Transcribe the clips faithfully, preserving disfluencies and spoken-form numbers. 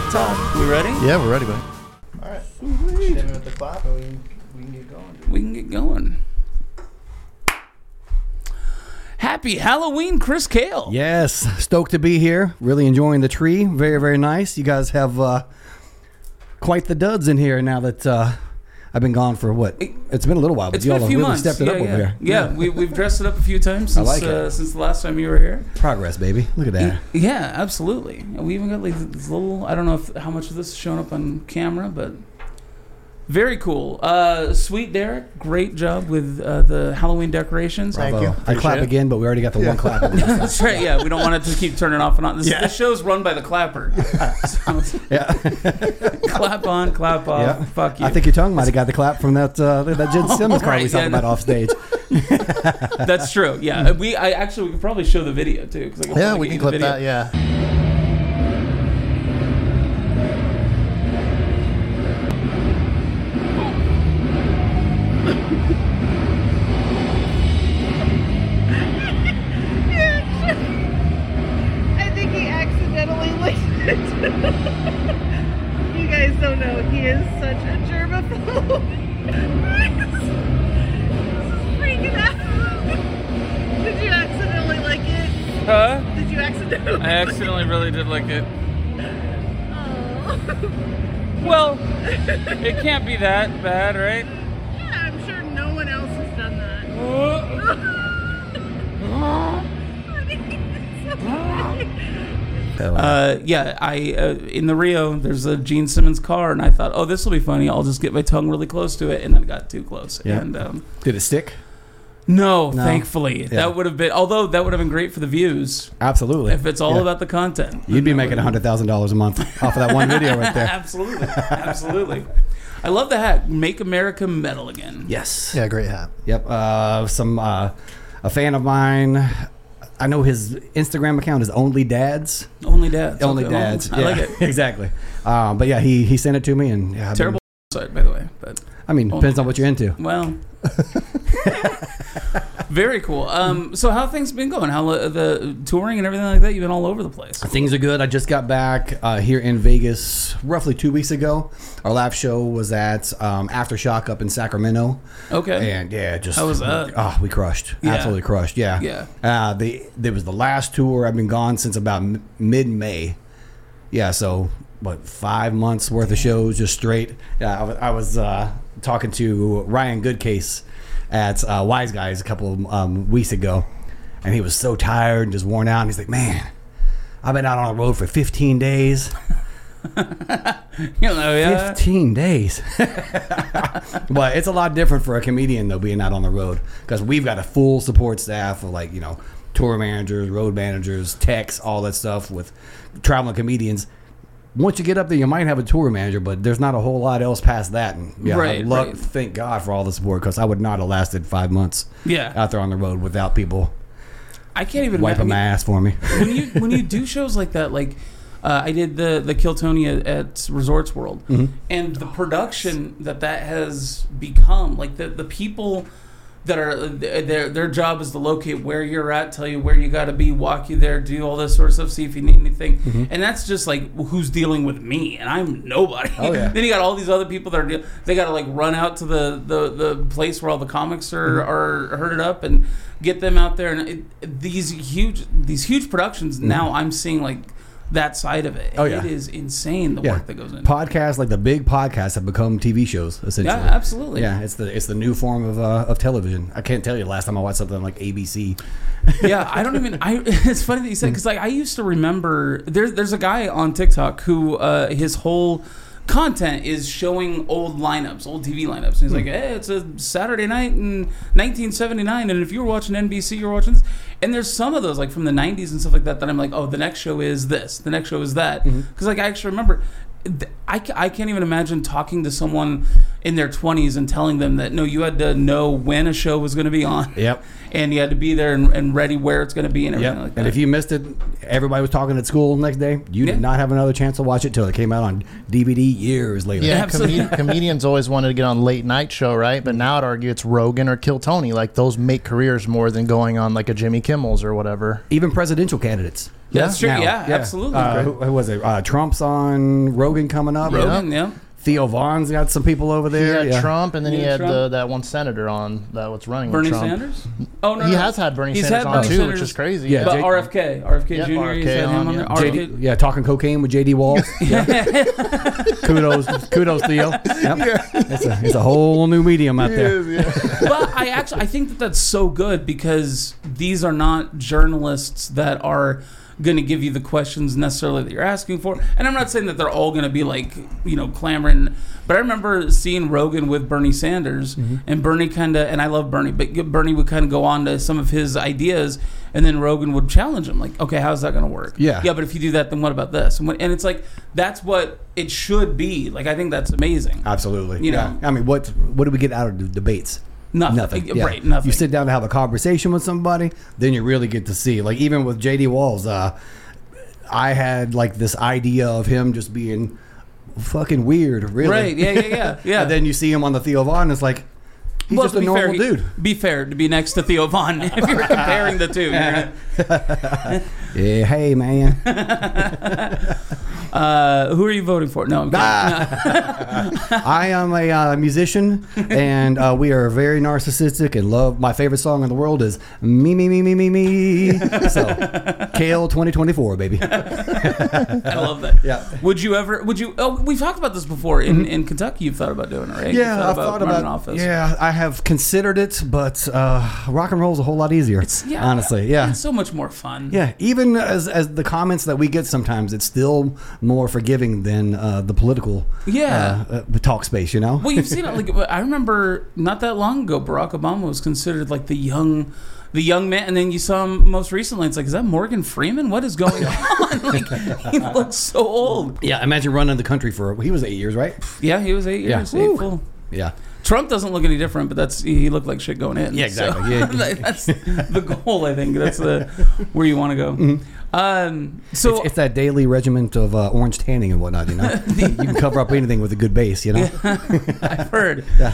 Todd, we ready? Yeah, we're ready, buddy. All right. Hit him with the clap, and we can, we can get going. Dude. We can get going. Happy Halloween, Chris Kale. Yes, stoked to be here. Really enjoying the tree. Very, very nice. You guys have uh, quite the duds in here now that uh, I've been gone for what? It's been a little while, but It's y'all been a have few really months. stepped it yeah, up yeah. over here. Yeah, yeah. we, we've dressed it up a few times since, like uh, since the last time you were here. Progress, baby. Look at that. Yeah, absolutely. We even got like this little, I don't know if how much of this is showing up on camera, but very cool. Uh, Sweet Derek, great job with uh, the Halloween decorations. Thank Bravo. you. I clap Appreciate it. again, but we already got the one clap. That's right, yeah. We don't want it to keep turning off and on. This, Yeah. this show's run by the clapper. So, Yeah. clap on, clap off, Yeah. fuck you. I think your tongue might have got the clap from that uh, that Jen Simmons card right, we talked yeah, about no. off stage. That's true, yeah. We I actually, we could probably show the video, too. 'cause I could Yeah, probably we get can you the clip video. that. Yeah. I think he accidentally licked it. You guys don't know, he is such a germaphobe. This is freaking out. Did you accidentally lick it? Huh? Did you accidentally? I accidentally really did like it. Oh. Well, it can't be that bad, right? Yeah, I'm sure no one else has done that. Uh, yeah, I uh, in the Rio, there's a Gene Simmons car, and I thought, oh, this will be funny. I'll just get my tongue really close to it, and then it got too close. Yeah. And um, Did it stick? no, No. thankfully, Yeah. that would have been. Although that would have been great for the views Absolutely. if it's all Yeah. about the content. You'd be Then that making would- one hundred thousand dollars a month off of that one video right there. Absolutely, absolutely. I love the hat. Make America metal again. Yes. Yeah, great hat. Yep. Uh, some uh, a fan of mine. I know his Instagram account is Only Dads. Only dads. Only Okay, Dads. I Yeah, like it. exactly. Um, but yeah, he he sent it to me, and yeah, I've Terrible site, by the way, but. Been, I mean, depends on what you're into. Well, very cool. Um, so how have things been going? How uh, the touring and everything like that? You've been all over the place. Things are good. I just got back uh, here in Vegas roughly two weeks ago. Our live show was at um, Aftershock up in Sacramento. Okay. And yeah, just How was that? Oh, we crushed. Yeah. Absolutely crushed. Yeah. Yeah. Uh, the there was the last tour. I've been gone since about m- mid-May. Yeah. So what? Five months worth of shows just straight. Yeah. I was, I was uh, talking to Ryan Goodcase at uh, Wise Guys a couple of um, weeks ago, and he was so tired and just worn out. And he's like, "Man, I've been out on the road for fifteen days." You know, yeah. fifteen days. But it's a lot different for a comedian, though, being out on the road, because we've got a full support staff of, like, you know, tour managers, road managers, techs, all that stuff with traveling comedians. Once you get up there, you might have a tour manager, but there's not a whole lot else past that. And yeah, Right, I love, right. thank God for all the support, because I would not have lasted five months Yeah. out there on the road without people I can't even wiping my imagine. ass for me. when you when you do shows like that, like uh, I did the the Kill Tony at, at Resorts World, Mm-hmm. and the production that that has become, like the the people that are their their job is to locate where you're at, tell you where you got to be, walk you there, do all this sort of stuff, see if you need anything, Mm-hmm. and that's just like who's dealing with me, and I'm nobody. Oh, yeah. Then you got all these other people that are de- they got to like run out to the, the the place where all the comics are Mm-hmm. are herded up and get them out there, and it, these huge these huge productions. Now I'm seeing like that side of it. Mm-hmm. Oh, yeah. It is insane the Yeah. work that goes in. Podcasts, like the big podcasts, have become T V shows, essentially. Yeah, absolutely. Yeah, it's the it's the new form of uh, of television. I can't tell you the last time I watched something like A B C. Yeah, I don't even. I. It's funny that you said, because like I used to remember. There's there's a guy on TikTok who uh, his whole content is showing old lineups, old T V lineups. And he's like, hey, it's a Saturday night in nineteen seventy-nine, and if you were watching N B C, you're watching this. And there's some of those, like from the nineties and stuff like that, that I'm like, oh, the next show is this, the next show is that. Because like I actually remember, I, ca- I can't even imagine talking to someone in their twenties and telling them that, no, you had to know when a show was going to be on. Yep. And you had to be there and, and ready where it's going to be and everything Yep. like that. And if you missed it, everybody was talking at school the next day. You Yeah. did not have another chance to watch it till it came out on D V D years later. Yeah, Absolutely. comed- comedians always wanted to get on late night show, right? But now I'd argue it's Rogan or Kill Tony. Like those make careers more than going on like a Jimmy Kimmel's or whatever. Even presidential candidates. That's true. Now, Yeah, absolutely. Uh, who, who was it? Uh, Trump's on Rogan coming up. Rogan, yeah. Theo Vaughn's got some people over He there. had yeah. Trump, and then He he had had Trump? the, that one senator on that was running Bernie with Trump. Sanders? Oh, no, He no. has had Bernie He's Sanders had on Bernie too, Sanders. which is crazy. Yeah, But Jake- R F K. R F K Yep, Junior, R F K he's had him on, on yeah. there. R F K. J D, yeah, talking cocaine with J D Walls. kudos, kudos, Theo. Yep. It's a it's a whole new medium out there. But I actually I think that that's so good because these are not journalists that are going to give you the questions necessarily that you're asking for. And I'm not saying that they're all going to be like, you know, clamoring. But I remember seeing Rogan with Bernie Sanders, mm-hmm. and Bernie kind of, and I love Bernie, but Bernie would kind of go on to some of his ideas, and then Rogan would challenge him, like, okay, how's that going to work? Yeah. Yeah, but if you do that, then what about this? And, what, and it's like, that's what it should be. Like, I think that's amazing. Absolutely. You yeah. know. I mean, what what do we get out of the debates? Nothing. Nothing. Yeah. Right, nothing. You sit down to have a conversation with somebody, then you really get to see. Like, even with J D Walls, uh, I had, like, this idea of him just being fucking weird, really. Right, yeah, yeah, yeah. yeah. And then you see him on the Theo Von, it's like, he's Well, just to a be normal fair, he- dude. Be fair, to be next to Theo Von, if you're comparing the two. You're- Yeah, hey, man. Uh, who are you voting for? No, I'm kidding. I am a uh, musician, and uh, we are very narcissistic and love. My favorite song in the world is Me, Me, Me, Me, Me, Me. So, K L twenty twenty-four, baby. I love that. Yeah. Would you ever? Would you? Oh, we've talked about this before. In in Kentucky, you've thought about doing it, right? You've Yeah, I've thought running about. office. Yeah, I have considered it, but uh, rock and roll is a whole lot easier. Yeah, honestly, yeah. It's so much more fun. Yeah, even as as the comments that we get sometimes, it's still more forgiving than uh, the political Yeah. uh, uh, talk space. You know. Well, you've seen it. Like I remember, not that long ago, Barack Obama was considered like the young, the young man, and then you saw him most recently. It's like, is that Morgan Freeman? What is going on? Like he looks so old. Yeah, imagine running the country for. He was eight years, right? Yeah, he was eight Yeah. years. Eight Woo. full. Yeah. Trump doesn't look any different, but that's he looked like shit going in. Yeah, exactly. So, Yeah. that's the goal. I think that's the where you want to go. Mm-hmm. Um, so it's, it's that daily regiment of uh, orange tanning and whatnot. You know, you can cover up anything with a good base. You know. I've heard. Yeah.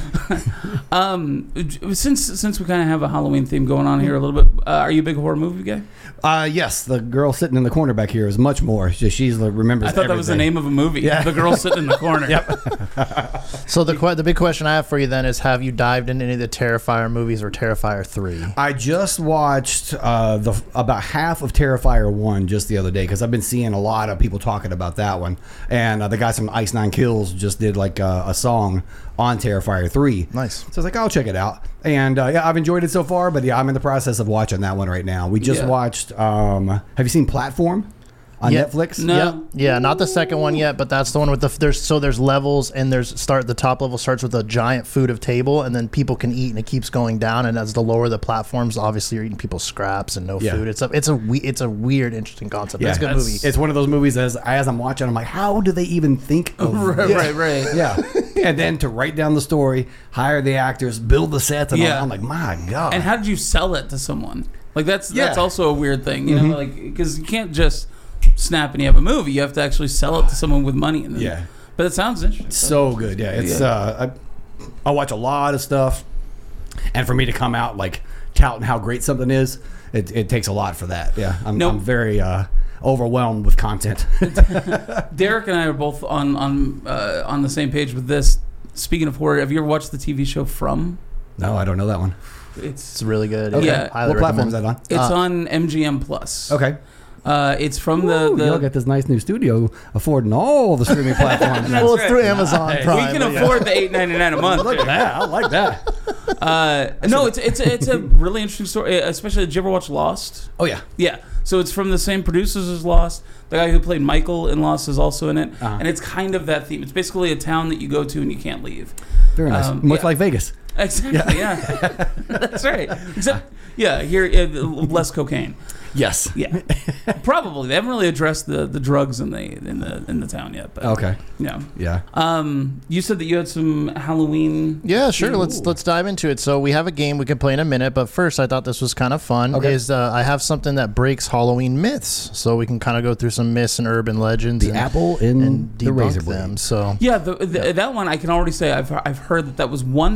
Um, since since we kind of have a Halloween theme going on here a little bit, uh, are you a big horror movie guy? Uh, yes, the girl sitting in the corner back here is much more. She, she's the remembers. I thought that was the everything. name of a movie. Yeah. The girl sitting in the corner. Yep. So the que- the big question I have for you then is: have you dived into any of the Terrifier movies or Terrifier three? I just watched uh, the about half of Terrifier one just the other day because I've been seeing a lot of people talking about that one, and uh, the guys from Ice Nine Kills just did like uh, a song on Terrifier three. Nice. So I was like, I'll check it out, and uh, yeah, I've enjoyed it so far. But yeah, I'm in the process of watching that one right now. We just Yeah. watched. Um, have you seen Platform on Yeah. Netflix? No. Yep. Yeah, not the second one yet, but that's the one with the there's so there's levels and there's start the top level starts with a giant food of table and then people can eat and it keeps going down and as the lower the platforms, obviously you're eating people's scraps and no Yeah. food. It's a it's a we, it's a weird, interesting concept. Yeah, It's a good that's- movie. It's one of those movies as as I'm watching, I'm like, how do they even think of Right, this? right, right. Yeah, and then to write down the story, hire the actors, build the sets, and all Yeah. that. I'm like, my god. And how did you sell it to someone? Like that's Yeah. that's also a weird thing, you know, like because you can't just snap and you have a movie. You have to actually sell it to someone with money. And then, Yeah. But it sounds interesting. so good. Yeah, it's. Yeah. Uh, I, I watch a lot of stuff, and for me to come out like touting how great something is, it, it takes a lot for that. Yeah, I'm, No. I'm very uh, overwhelmed with content. Derek and I are both on on uh, on the same page with this. Speaking of horror, have you ever watched the T V show From? No, I don't know that one. It's It's really good. Okay. Yeah. Highly What platform is recommend. that on? it's Uh, on M G M Plus. Okay. Uh, it's from Ooh, the y'all the. got this nice new studio affording all the streaming platforms. Well, it's right. through Amazon Nice. Prime. We can but yeah. afford the eight ninety nine a month. Look at that. I like that. Uh, no, it's it's a, it's a really interesting story. Especially, did you ever watch Lost? Oh yeah. Yeah. So it's from the same producers as Lost. The guy who played Michael in Lost is also in it, Uh-huh. and it's kind of that theme. It's basically a town that you go to and you can't leave. Very nice. Um, Much yeah. like Vegas. Exactly. Yeah. That's right. Except, yeah, here uh, less cocaine. Yes. Yeah. Probably they haven't really addressed the, the drugs in the in the in the town yet. But Okay. yeah. Yeah. Um, you said that you had some Halloween. Yeah, sure. Let's Ooh. let's dive into it. So we have a game we can play in a minute, but first I thought this was kind of fun. Okay. Is uh, I have something that breaks Halloween myths, so we can kind of go through some myths and urban legends. The and, apple in and the debunk razor them. blade. So Yeah, the, the, that one I can already say I've I've heard that that was one time Of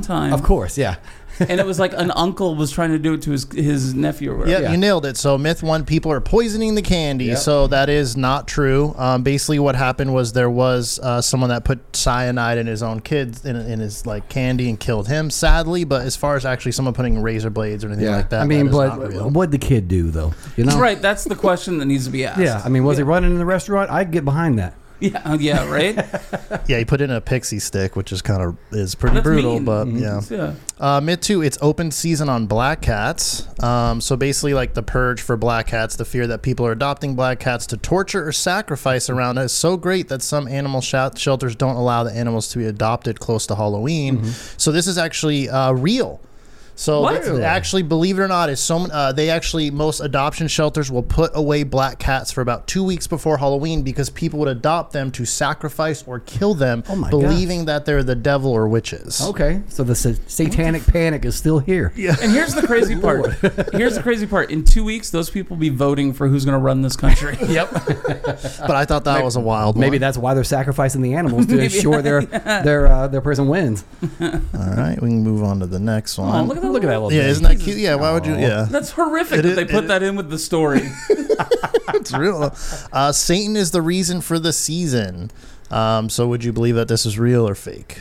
course, yeah. And it was like an uncle was trying to do it to his his nephew or whatever. Yeah, Yeah. you nailed it. So myth one, people are poisoning the candy. Yep. So that is not true. Um, basically, what happened was there was uh, someone that put cyanide in his own kids in, in his like candy and killed him. Sadly, but as far as actually someone putting razor blades or anything like that, I mean, that is but not real. what'd the kid do though? You know, Right, that's the question that needs to be asked. Yeah, I mean, was he running in the restaurant? I'd get behind that. Yeah, uh, yeah, right? Yeah, he put in a pixie stick, which is kind of is pretty That's brutal. mean. But Mm-hmm. yeah. Yeah. Uh, myth two, it's open season on black cats. Um, so basically, like the purge for black cats, the fear that people are adopting black cats to torture or sacrifice around it is so great that some animal sh- shelters don't allow the animals to be adopted close to Halloween. So this is actually uh, real. So What? it's actually, believe it or not, is so uh, they actually most adoption shelters will put away black cats for about two weeks before Halloween because people would adopt them to sacrifice or kill them, Oh my believing that they're the devil or witches. Okay, so the sa- satanic panic is still here. Yeah. And here's the crazy part. Here's the crazy part. In two weeks, those people will be voting for who's going to run this country. Yep. But I thought that was a wild Maybe one. that's why they're sacrificing the animals to Maybe. ensure their their uh, their person wins. All right, we can move on to the next one. Oh, look at that. Look at that little yeah, thing. isn't that cute? Yeah, why would you? Yeah, That's horrific It that is- they put it that in with the story. it's real. Uh, Satan is the reason for the season. Um, so would you believe that this is real or fake?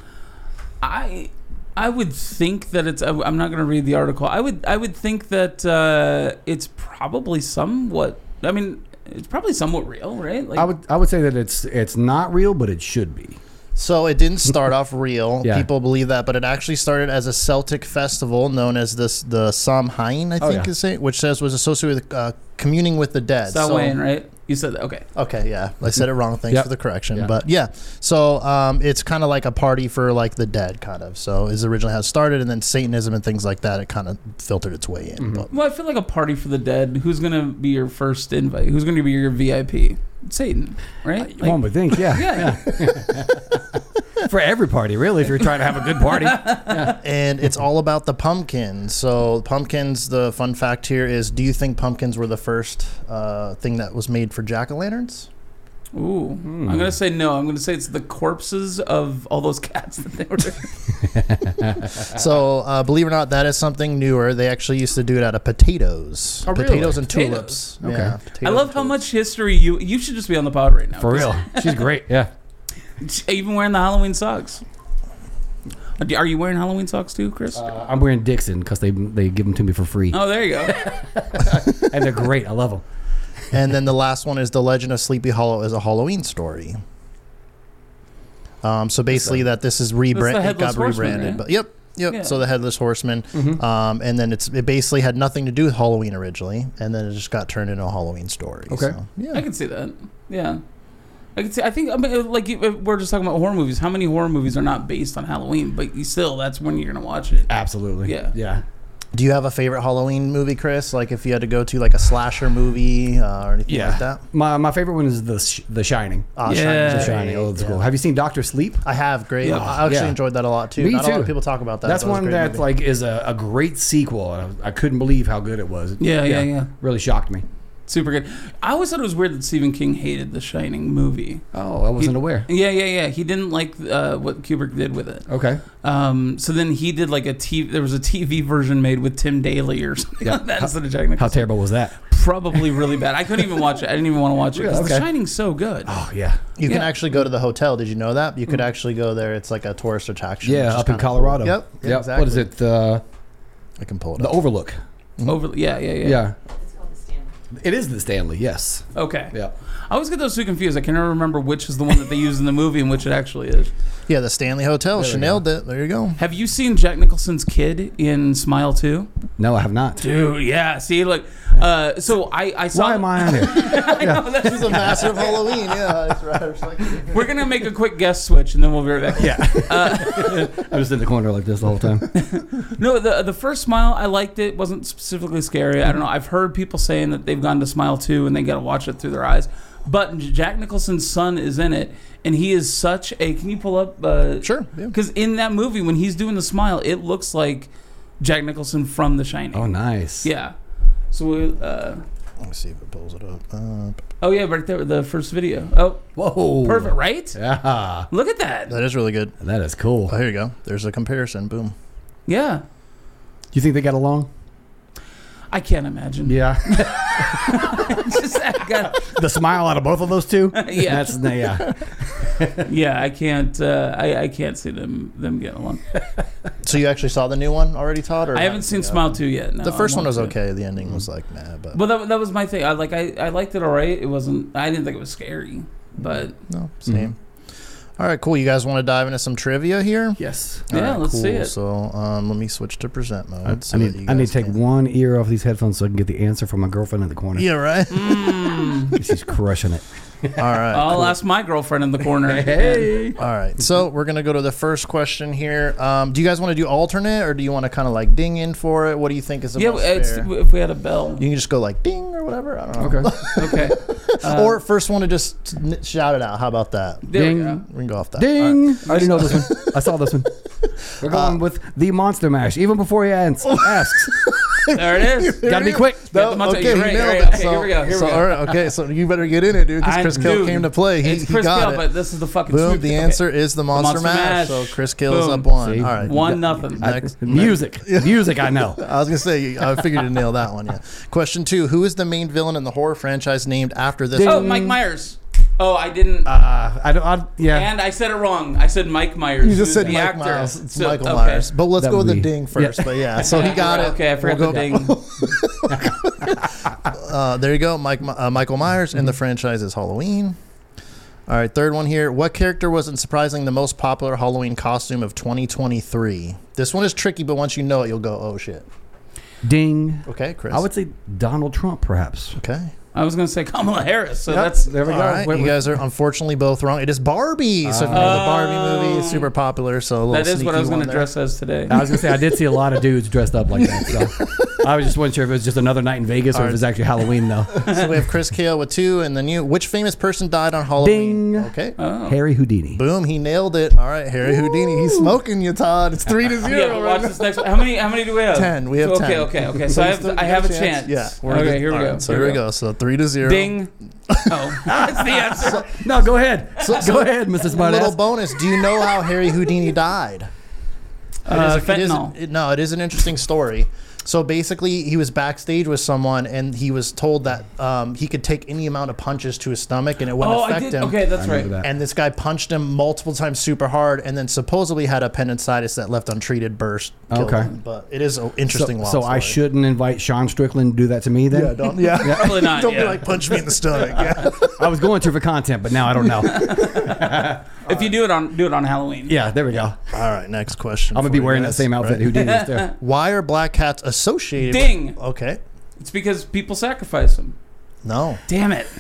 I I would think that it's. I'm not going to read the article. I would I would think that uh, it's probably somewhat. I mean, it's probably somewhat real, right? Like, I would I would say that it's it's not real, but it should be. So it didn't start off real. Yeah. People believe that, but it actually started as a Celtic festival known as this the Samhain, I Oh, think yeah. is it, which says was associated with uh, communing with the dead. Samhain, right? You said that. Okay. Okay, yeah, I said it wrong. Thanks Yep. for the correction. Yeah. But yeah, so um, it's kind of like a party for like the dead, kind of. So is originally how it started, and then Satanism and things like that. It kind of filtered its way in. Mm-hmm. But Well, I feel like a party for the dead. Who's going to be your first invite? Who's going to be your V I P? Satan, right? Like, One would think, yeah. yeah. For every party, really, if you're trying to have a good party. and it's all about the pumpkins. So pumpkins. The fun fact here is: do you think pumpkins were the first uh, thing that was made for jack o' lanterns? Ooh, Hmm. I'm gonna say no. I'm gonna say it's the corpses of all those cats that they were. So, uh, believe it or not, that is something newer. They actually used to do it out of potatoes, Oh, really? potatoes and Potatoes. tulips. Okay. Yeah, I potatoes love and how tulips. much history you. You should just be on the pod right now. For real. She's great, yeah. Even wearing the Halloween socks. Are you wearing Halloween socks too, Chris? Uh, I'm wearing Dixon because they they give them to me for free. oh, there you go. And they're great. I love them. And then the last one is the Legend of Sleepy Hollow is a Halloween story. Um, so basically, that this is rebrand. It Headless got Horseman, rebranded, right? but yep, yep. Yeah. So the Headless Horseman, um, and then it's it basically had nothing to do with Halloween originally, and then it just got turned into a Halloween story. Okay. So, yeah. I can see that. Yeah. I can see. I think. I mean, like you- we're just talking about horror movies. How many horror movies are not based on Halloween? But you still, that's when you're gonna watch it. Absolutely. Yeah. Yeah. Do you have a favorite Halloween movie, Chris? Like if you had to go to like a slasher movie uh, or anything Yeah. like that? My my favorite one is the Sh- the Shining. Uh, Yeah. Shining. The Shining, old school. Yeah. Have you seen Doctor Sleep? I have. Great. Yeah. I actually Yeah. enjoyed that a lot too. Me Not a lot too. of people talk about that. That's but it was a one great that movie. like is a, a great sequel. I, I couldn't believe how good it was. Yeah, yeah, yeah. Really shocked me. Super good. I always thought it was weird that Stephen King hated The Shining movie. Oh, I wasn't He- aware. Yeah, yeah, yeah. He didn't like uh, what Kubrick did with it. Okay. Um, so then he did like a T V. There was a T V version made with Tim Daly or something Yeah. like that How- instead of Jack Nicholson. How terrible was that? Probably really bad. I couldn't even watch it. I didn't even want to watch it because Really? The Okay. Shining's so good. Oh yeah. You can Yeah. actually go to the hotel. Did you know that? You could actually go there. It's like a tourist attraction. which Yeah, is up in kinda cool. Colorado. Yep. Yep. Exactly. What is it? The I can pull it the up. Overlook. Over. Yeah, yeah, yeah. Yeah. It's called the Stanley. It is the Stanley. Yes. Okay. Yeah. I always get those two confused. I can never remember which is the one that they use in the movie and which it actually is. Yeah, the Stanley Hotel. There She we nailed it. There you go. Have you seen Jack Nicholson's kid in Smile two? No, I have not. Dude, yeah. See, like, uh, so I, I saw. Why am I on here? I know, that's This is a massive Halloween. Yeah, that's right. It's like- We're gonna make a quick guest switch and then we'll be right back. Yeah. I'm just in the corner like this the whole time. No, the the first Smile I liked it. Wasn't specifically scary. I don't know. I've heard people saying that they've gone to Smile two and they got to watch it through their eyes. But Jack Nicholson's son is in it, and he is such a. Can you pull up? Uh, Sure. Yeah. Because in that movie, when he's doing the Smile, it looks like Jack Nicholson from The Shining. Oh, nice. Yeah. So, uh, Let me see if it pulls it up. Uh, oh yeah, right there, the first video. Oh, Whoa. perfect, right? Yeah. Look at that. that is really good. That is cool. Oh, here you go. There's a comparison. Boom. Yeah. Do you think they got along? I can't imagine. Yeah. Just, I got, The smile out of both of those two. Yeah. That's yeah. yeah, I can't. Uh, I, I can't see them them getting along. So you actually saw the new one already, Todd? Or I haven't seen yeah. Smile two yet. No, The first I'm one was on to it. okay. The ending was like, nah, but Well, that, that was my thing. I like. I, I liked it all right. It wasn't. I didn't think it was scary, but no, same. All right, cool. You guys want to dive into some trivia here? Yes. All Yeah, right, let's cool. see it. So um, let me switch to present mode. I, so I that need you I need guys to take can- one ear off these headphones so I can get the answer from my girlfriend in the corner. Yeah, right. mm, She's crushing it. All right. I'll cool. ask my girlfriend in the corner. Hey. All right, so we're gonna go to the first question here. Um, do you guys want to do alternate, or do you want to kind of like ding in for it? What do you think is the Yeah, most it's, fair? if we had a bell. You can just go like ding or whatever. I don't know. Okay. Okay. Uh, or first one to just n- shout it out. How about that? there Ding. we go. We can go off that. All right. Ding! I already know this one. I saw this one. We're going with the Monster Mash, even before he ans- asks. There it is. Gotta be quick. Yeah, the monster- okay, you're he right, nailed you're it. right. Okay, So- here we go, here we so, go. All right, okay, so you better get in it, dude, because I- Chris Kill dude, came to play. He, It's he Chris got Kill, it. but this is the fucking Boom, sweep. the Okay. answer is the Monster, Monster Mash. Mash. So Chris Kill is Boom. up one. See? All right. One nothing. I- Next- music. Music, I know. I was going to say, I figured you'd nail that one, yeah. Question two, who is the main villain in the horror franchise named after this Oh, one? Mike Myers. Oh, I didn't. Uh, I don't. I, yeah. And I said it wrong. I said Mike Myers. You just who's said the Mike actor. Myers. It's So- Michael okay. Myers. But let's That go with the would be- ding first. yeah. But yeah, so he got it. Okay, I forgot We'll the go- ding. Uh, there you go, Mike uh, Michael Myers, and the franchise is Halloween. All right, third one here. What character was, unsurprisingly, the most popular Halloween costume of twenty twenty-three? This one is tricky, but once you know it, you'll go, oh, shit. Ding. Okay, Chris. I would say Donald Trump, perhaps. Okay. I was going to say Kamala Harris. So Yep. that's There we All go. right, Wait, you wait. guys are unfortunately both wrong. It is Barbie. So if you know the Barbie movie, it's super popular. So a little that is what I was going going to dress as today. I was gonna say I did see a lot of dudes dressed up like that. So I was just wasn't sure if it was just another night in Vegas or All if right. it was actually Halloween though. So we have Chris Kale with two, and then you. Which famous person died on Halloween? Ding. Okay. Oh. Harry Houdini. Boom, he nailed it. All right, Harry Houdini. He's smoking you, Todd. It's three to zero. Yeah, but right watch now. this next one. How many? How many do we have? Ten. We have okay, ten. Okay, okay, okay. So I you have, still I got have a chance. Yeah. Okay, here we All go. right, so here we go. So three to zero. Ding. Oh, that's the answer. No, go ahead. go ahead, Mister A little Smartass. bonus. Do you know how Harry Houdini died? Uh, it is, fentanyl. it, no, it is an interesting story. So basically, he was backstage with someone, and he was told that um, he could take any amount of punches to his stomach, and it wouldn't Oh, I affect did. him. Okay, that's I remember right. that. And this guy punched him multiple times super hard, and then supposedly had appendicitis that left untreated, burst. killed Okay. him. But it is an So, interesting. wild so I story. shouldn't invite Sean Strickland to do that to me then? Yeah, don't. Yeah, Probably not. don't yeah. be like punch me in the stomach. Yeah. I was going to for content, but now I don't know. If you do it on do it on Halloween. Yeah, there we go. All right, next question. I'm gonna for be you wearing that guys, same outfit right? Houdini is too. Why are black cats associated? Ding. Okay. It's because people sacrifice them. No. Damn it.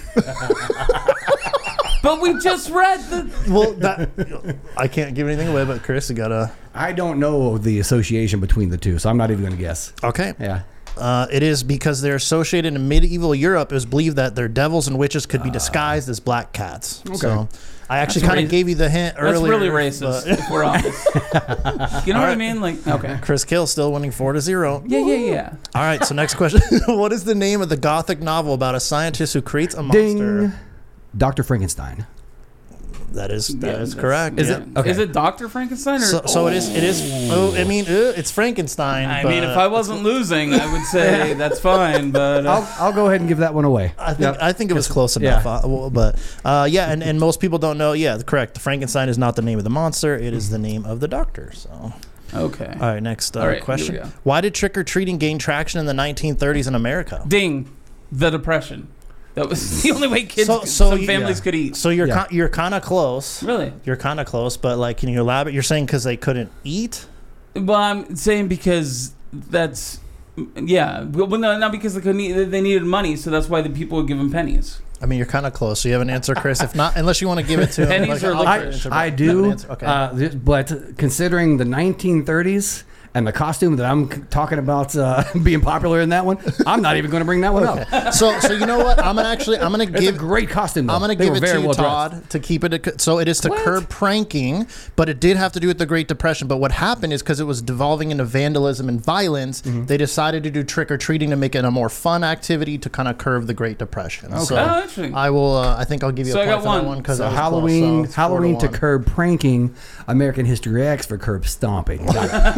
But we just read the. Well, that I can't give anything away, but Chris, you gotta. I don't know the association between the two, so I'm not even gonna guess. Okay. Yeah. Uh, it is because they're associated in medieval Europe. It was believed that their devils and witches could be disguised as black cats. Okay. So I actually That's kind of racist. gave you the hint That's earlier. really racist. but- If we're honest. You know what I mean? Like, okay. Chris Kill still winning four to zero. Yeah, yeah, yeah. All right, so next question. What is the name of the gothic novel about a scientist who creates a monster? Ding. Doctor Frankenstein. That is that Yeah, is that's- correct. Is yeah. it? Okay. Is it Doctor Frankenstein or? So, so it is. It is. Oh, I mean, uh, it's Frankenstein. I but mean, if I wasn't losing, I would say that's fine. But uh, I'll, I'll go ahead and give that one away. I think I think it was close yeah. enough. Uh, well, but uh, yeah, and, and most people don't know. Yeah, correct. Frankenstein is not the name of the monster; it is the name of the doctor. So, okay. all right, next uh, All right, here question: we go. Why did trick or treating gain traction in the nineteen thirties in America? Ding. The Depression. That was the only way kids, So- could- so some you- families yeah. could eat. So you're Yeah. ki- you're kind of close. Really? You're kind of close, but like, can you elaborate? You're saying because they couldn't eat? Well, I'm saying because that's, yeah. Well, no, not because they couldn't eat. They needed money, so that's why the people would give them pennies. I mean, you're kind of close. So you have an answer, Chris. If not, unless you want to give it to him, Pennies or I'll- licorice? I'll- I I'll- do, answer. Okay. uh, th- but considering the nineteen thirties and the costume that I'm c- talking about uh, being popular in that one, I'm not even going to bring that one up. so so you know what? I'm gonna actually I'm gonna It's give a great costume. Though. I'm going to They give were it to very you, well Todd, dressed. to keep it. A, so it is to What? curb pranking, but it did have to do with the Great Depression. But what happened is because it was devolving into vandalism and violence, Mm-hmm. they decided to do trick or treating to make it a more fun activity to kind of curb the Great Depression. So Oh, interesting. I will. Uh, I think I'll give you So a I point got for that one. one because So Halloween, close, so it's four Halloween to one. curb pranking, American History X for curb stomping. Got it. Got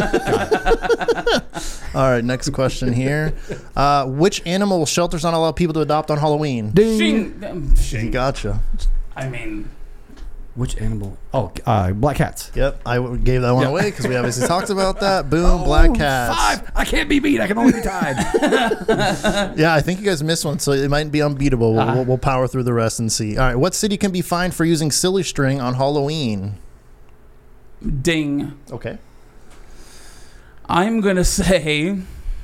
All right, next question here. Uh, which animal will shelters not allow people to adopt on Halloween? Ding. Shing. Um, shing. Gotcha. I mean, Which animal? Oh, uh, black cats. Yep, I w- gave that one Yeah. away because we obviously talked about that. Boom, black cats. Five. I can't be beat. I can only be tied. Yeah, I think you guys missed one, so it might be unbeatable. We'll, Uh-huh. we'll, we'll power through the rest and see. All right, what city can be fined for using silly string on Halloween? ding. Okay. I'm going to say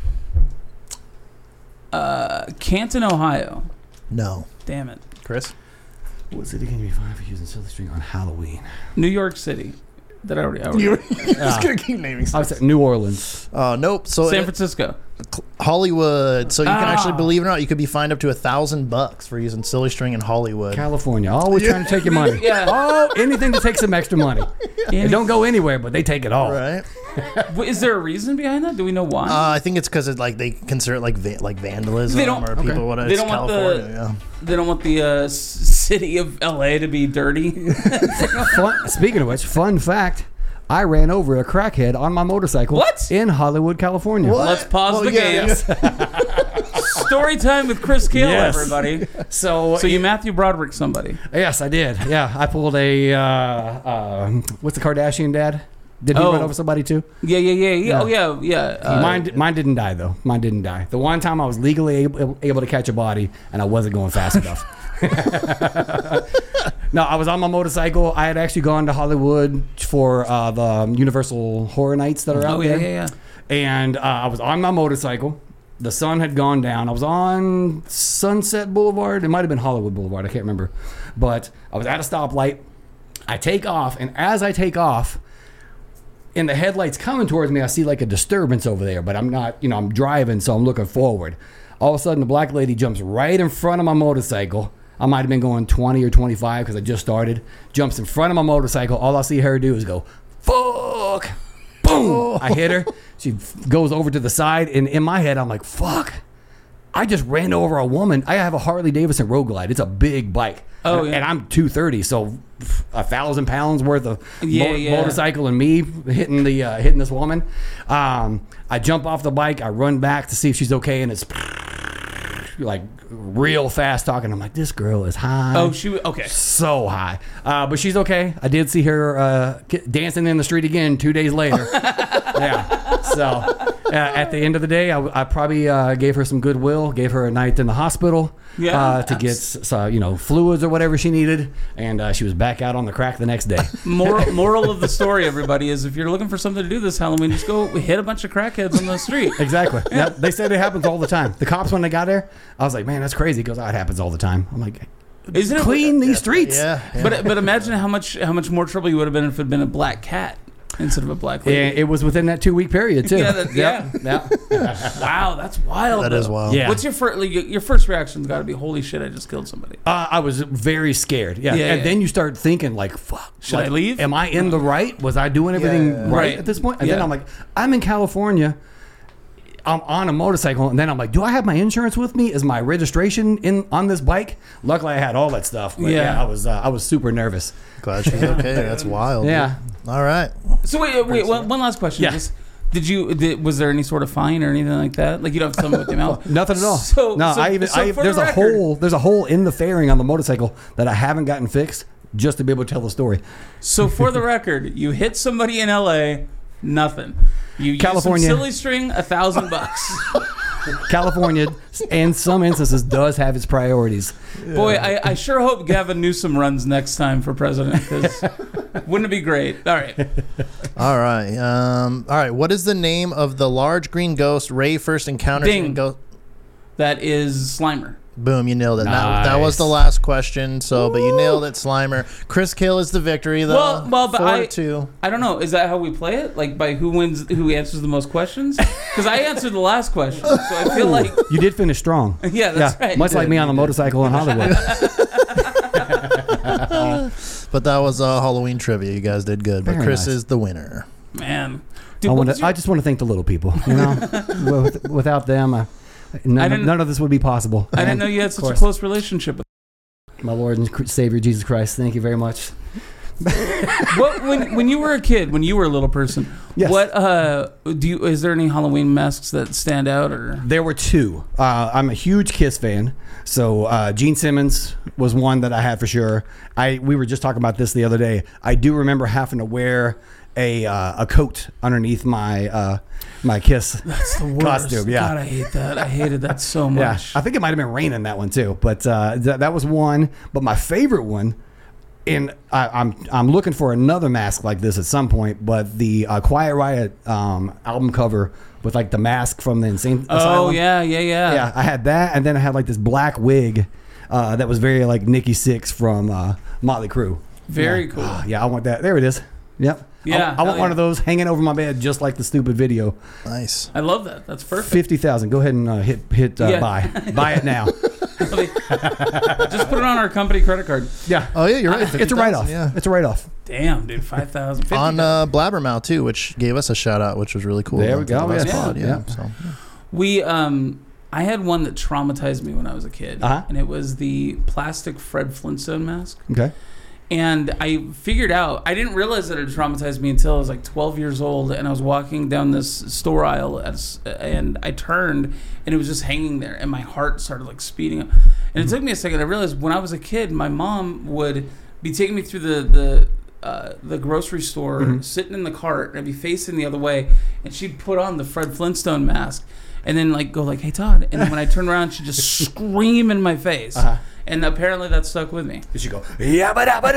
uh, Canton, Ohio. No. Damn it. Chris? What city can you be fined for using silly string on Halloween? New York City. That I already, I already You're just going to keep naming I stuff. would say New Orleans. Uh, nope. So San it- Francisco. Hollywood. So you can Ah. actually, believe it or not, you could be fined up to a thousand bucks for using silly string in Hollywood. California. Always trying to take your money. Yeah. Oh, anything to take some extra money. It don't go anywhere, but they take it all. Right. Wait, Is there a reason behind that? Do we know why? Uh, I think it's because it, like they consider it like va- like vandalism They don't- or people okay. what They it's don't want the- California. yeah. they don't want the uh, s- city of L A to be dirty. Fun, speaking of which, fun fact. I ran over a crackhead on my motorcycle What? in Hollywood, California. What? Let's pause Well, the yeah, game. Story time with Chris Kale, Yes. everybody. So, So you Matthew Broderick somebody. yes, I did. Yeah, I pulled a, uh, uh, what's the Kardashian dad? Did he Oh. run over somebody too? Yeah, yeah, yeah, yeah. Yeah. Oh, yeah, yeah. Uh, mine, mine didn't die, though. Mine didn't die. The one time I was legally able, able to catch a body and I wasn't going fast enough. No, I was on my motorcycle. I had actually gone to Hollywood for uh, the Universal Horror Nights that are out Oh, yeah, there. yeah, yeah. And uh, I was on my motorcycle. The sun had gone down. I was on Sunset Boulevard. It might have been Hollywood Boulevard. I can't remember. But I was at a stoplight. I take off. And as I take off, in the headlights coming towards me, I see like a disturbance over there. But I'm not, you know, I'm driving, so I'm looking forward. All of a sudden, the black lady jumps right in front of my motorcycle. I might have been going twenty or twenty-five because I just started. Jumps in front of my motorcycle. All I see her do is go, fuck. Boom. I hit her. She f- goes over to the side. And in my head, I'm like, fuck. I just ran over a woman. I have a Harley Davidson Road Glide. It's a big bike. Oh, and, yeah. and I'm two thirty, so f- a thousand pounds worth of Yeah, mo- yeah. motorcycle and me hitting the uh, hitting this woman. Um, I jump off the bike. I run back to see if she's okay, and it's like real fast talking. I'm like, this girl is high. Oh, she was okay. So high, uh, but she's okay. I did see her uh, get- dancing in the street again two days later. Yeah. So uh, at the end of the day, I, I probably uh, gave her some goodwill. Gave her a night in the hospital Yeah, uh, to get s- uh, you know fluids or whatever she needed, and uh, she was back out on the crack the next day. Moral, moral of the story, everybody, is if you're looking for something to do this Halloween, just go hit a bunch of crackheads on the street. Exactly. Yep. They said it happens all the time. The cops, when they got there, I was like, man, that's crazy. He goes, oh, it happens all the time. I'm like, Isn't it clean these streets. Yeah. yeah. But but imagine how much how much more trouble you would have been if it had been a black cat instead of a black lady. And it was within that two week period too. Yeah, that- Yep. Yeah. Wow, that's wild. That is though. wild. Yeah. What's your first like, your first reaction's got to be holy shit, I just killed somebody. Uh, I was very scared. Yeah. Yeah, and yeah. then you start thinking like, fuck, Should like, I leave? Am I in the right? Was I doing everything Yeah. right, Right. at this point? And then Yeah. I'm like, I'm in California. I'm on a motorcycle, and then I'm like, do I have my insurance with me? Is my registration in on this bike? Luckily, I had all that stuff. But yeah, Yeah. I was uh, I was super nervous. Glad she's okay. That's wild. Yeah. dude. All right. So wait, wait, one, one last question. Yeah. Just, did you did, was there any sort of fine or anything like that? Like you don't have to tell me what the amount. Nothing at all. So- no, so- I even, so I, for there's the a record- hole. There's a hole in the fairing on the motorcycle that I haven't gotten fixed just to be able to tell the story. So for the record, you hit somebody in L A, nothing. You California. used some silly string, a thousand bucks. California, in some instances, does have its priorities. Boy, I, I sure hope Gavin Newsom runs next time for president. 'Cause wouldn't it be great? All right. All right. Um, all right. What is the name of the large green ghost Ray first encountered? Ding. in Go- That is Slimer. Boom, you nailed it. That, that was Nice. the last question. So, but you nailed it, Slimer. Chris Kill is the victory, though. Well, well, but Four I- to two. I don't know. Is that how we play it? Like by who wins, who answers the most questions? Because I answered the last question, so I feel like You did finish strong. yeah, that's right. Much like me on the motorcycle in Hollywood. But that was uh, Halloween trivia. You guys did good. But Very Chris nice. is the winner. Man, I, dude, what wanna, was your- I just want to thank the little people. You know, With, without them, uh, none, I of, didn't- none of this would be possible. I didn't And know you had of such a course, close relationship with. my Lord and Savior Jesus Christ. Thank you very much. What when when you were a kid, when you were a little person, Yes. What uh do you? Is there any Halloween masks that stand out or? There were two. Uh, I'm a huge Kiss fan, so uh, Gene Simmons was one that I had for sure. I we were just talking about this the other day. I do remember having to wear a uh, a coat underneath my uh, my Kiss That's the worst. costume. Yeah. God, I hate that. I hated that so Yeah, much. I think it might have been raining that one too, but uh, th- that was one. But my favorite one, and I, I'm I'm looking for another mask like this at some point. But the uh, Quiet Riot um, album cover with like the mask from the Insane Oh Asylum. yeah, yeah, yeah. yeah. I had that, and then I had like this black wig uh, that was very like Nikki Sixx from uh, Motley Crue. Very Yeah. cool. Ah, yeah, I want that. There it is. Yep. Yeah, I, I hell want one yeah. of those hanging over my bed, just like the stupid video. Nice. I love that. That's perfect. Fifty thousand. Go ahead and uh, hit hit uh, Yeah. buy. Buy it now. Just put it on our company credit card. Yeah. Oh yeah, you're right. It's a fifty write thousand, off. Yeah. It's a write off. Damn, dude, five thousand. On uh, Blabbermouth too, which gave us a shout out, which was really cool. There we To the go, last yes. pod, Yeah. yeah. So, yeah. We um, I had one that traumatized me when I was a kid, Uh-huh. and it was the plastic Fred Flintstone mask. Okay. And I figured out, I didn't realize that it traumatized me until I was like twelve years old, and I was walking down this store aisle, at, s- and I turned, and it was just hanging there, and my heart started like speeding up. And it took me a second. I realized when I was a kid, my mom would be taking me through the the uh, the grocery store, Mhm. sitting in the cart, and I'd be facing the other way, and she'd put on the Fred Flintstone mask, and then like go like, "Hey Todd," and then when I turn around, she'd just scream in my face. Uh-huh. And apparently that stuck with me. You should go, yabba dabba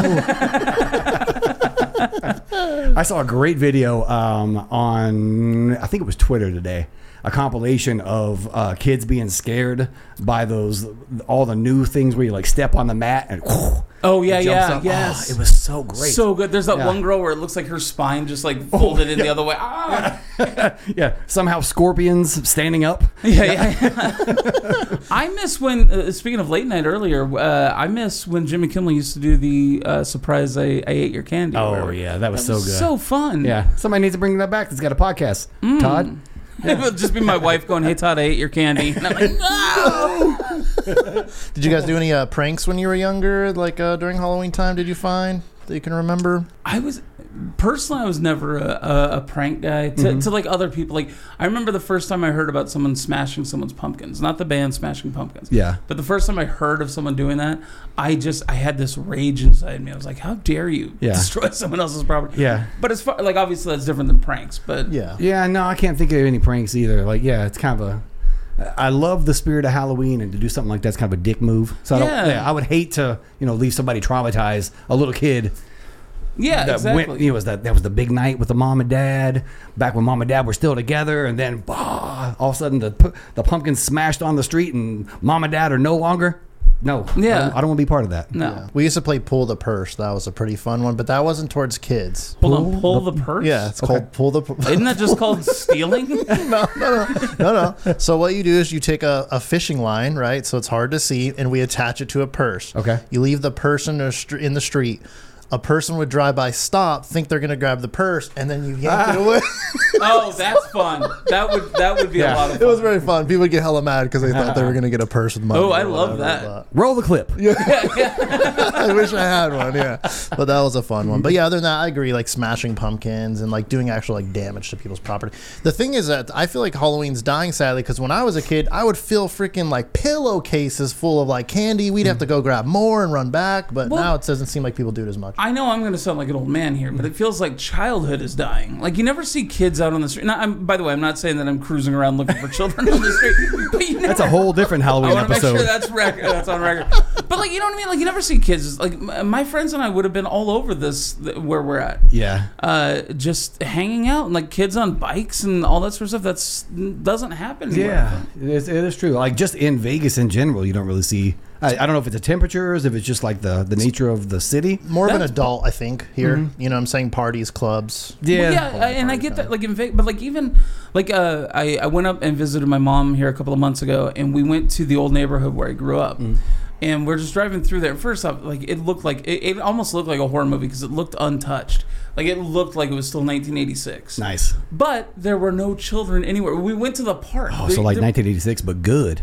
doo. I saw a great video um, on, I think it was Twitter today, a compilation of uh, kids being scared by those, all the new things where you like step on the mat and whoosh, Oh yeah, it jumps yeah, up. yes. Oh, it was so great. So good. There's that Yeah. one girl where it looks like her spine just like folded in the yeah. other way. Ah! Yeah, somehow scorpions standing up. Yeah, yeah. yeah. I miss when, uh, speaking of late night earlier, uh, I miss when Jimmy Kimmel used to do the uh, surprise I, I ate your candy. or Oh whatever. yeah, that was That so was good. so fun. Yeah, somebody needs to bring that back. It's got a podcast. Mm. Todd. It would just be my wife going, "Hey Todd, I ate your candy," and I'm like, "No." Did you guys do any uh, pranks when you were younger, like uh, during Halloween time? Did you find that you can remember? I was personally, I was never a, a, a prank guy to, Mhm. to like other people. Like I remember the first time I heard about someone smashing someone's pumpkins, not the band Smashing Pumpkins. Yeah. But the first time I heard of someone doing that, I just I had this rage inside me. I was like, "How dare you Yeah. destroy someone else's property?" Yeah. But as far like obviously that's different than pranks. But Yeah. Yeah, no, I can't think of any pranks either. Like, yeah, it's kind of a. I love the spirit of Halloween, and to do something like that's kind of a dick move. So I, don't, Yeah. yeah, I would hate to, you know, leave somebody traumatized, a little kid. yeah, that exactly. Went, you know, was that that was the big night with the mom and dad, back when mom and dad were still together, and then bah, all of a sudden the pu- the pumpkin smashed on the street, and mom and dad are no longer. No, Yeah. I don't, I don't want to be part of that. no. Yeah. We used to play Pull the Purse. That was a pretty fun one, but that wasn't towards kids. Hold on, pull the, purse. Yeah, it's Okay. called Pull the Purse. Isn't that just called stealing? no, no, no, no, no. So what you do is you take a, a fishing line, right? So it's hard to see, and we attach it to a purse. Okay. You leave the purse in the, str- in the street. A person would drive by, stop, think they're gonna grab the purse, and then you yank it away. Oh, that's fun. That would that would be Yeah. a lot of It fun. was very fun. People would get hella mad because they thought they were gonna get a purse with money. Oh, I or love whatever, that. Roll the clip. I wish I had one, yeah. But that was a fun one. But yeah, other than that, I agree. Like smashing pumpkins and like doing actual like damage to people's property. The thing is that I feel like Halloween's dying sadly because when I was a kid, I would fill freaking like pillowcases full of like candy. We'd have to go grab more and run back. But Well- now it doesn't seem like people do it as much. I know I'm going to sound like an old man here, but it feels like childhood is dying. Like you never see kids out on the street. Now, I'm, by the way, I'm not saying that I'm cruising around looking for children on the street, but you never, That's a whole different I Halloween want to make episode. sure that's record. That's on record. But like you know what I mean? Like you never see kids. Like m- my friends and I would have been all over this th- where we're at. yeah. Uh, just hanging out and like kids on bikes and all that sort of stuff. That's doesn't happen. anymore. Yeah, it is, it is true. Like just in Vegas in general, you don't really see. I, I don't know if it's the temperatures, if it's just like the, the nature of the city. More of an That's- adult, I think, here. You know what I'm saying? Parties, clubs. Yeah, Well, yeah, I, and I get that, like in Vegas, but like even like uh, I I went up and visited my mom here a couple of months ago, and we went to the old neighborhood where I grew up, and we're just driving through there. First off, like it looked like it, it almost looked like a horror movie because it looked untouched, like it looked like it was still nineteen eighty-six. Nice. But there were no children anywhere. We went to the park. Oh, There- so like there- nineteen eighty-six, but good.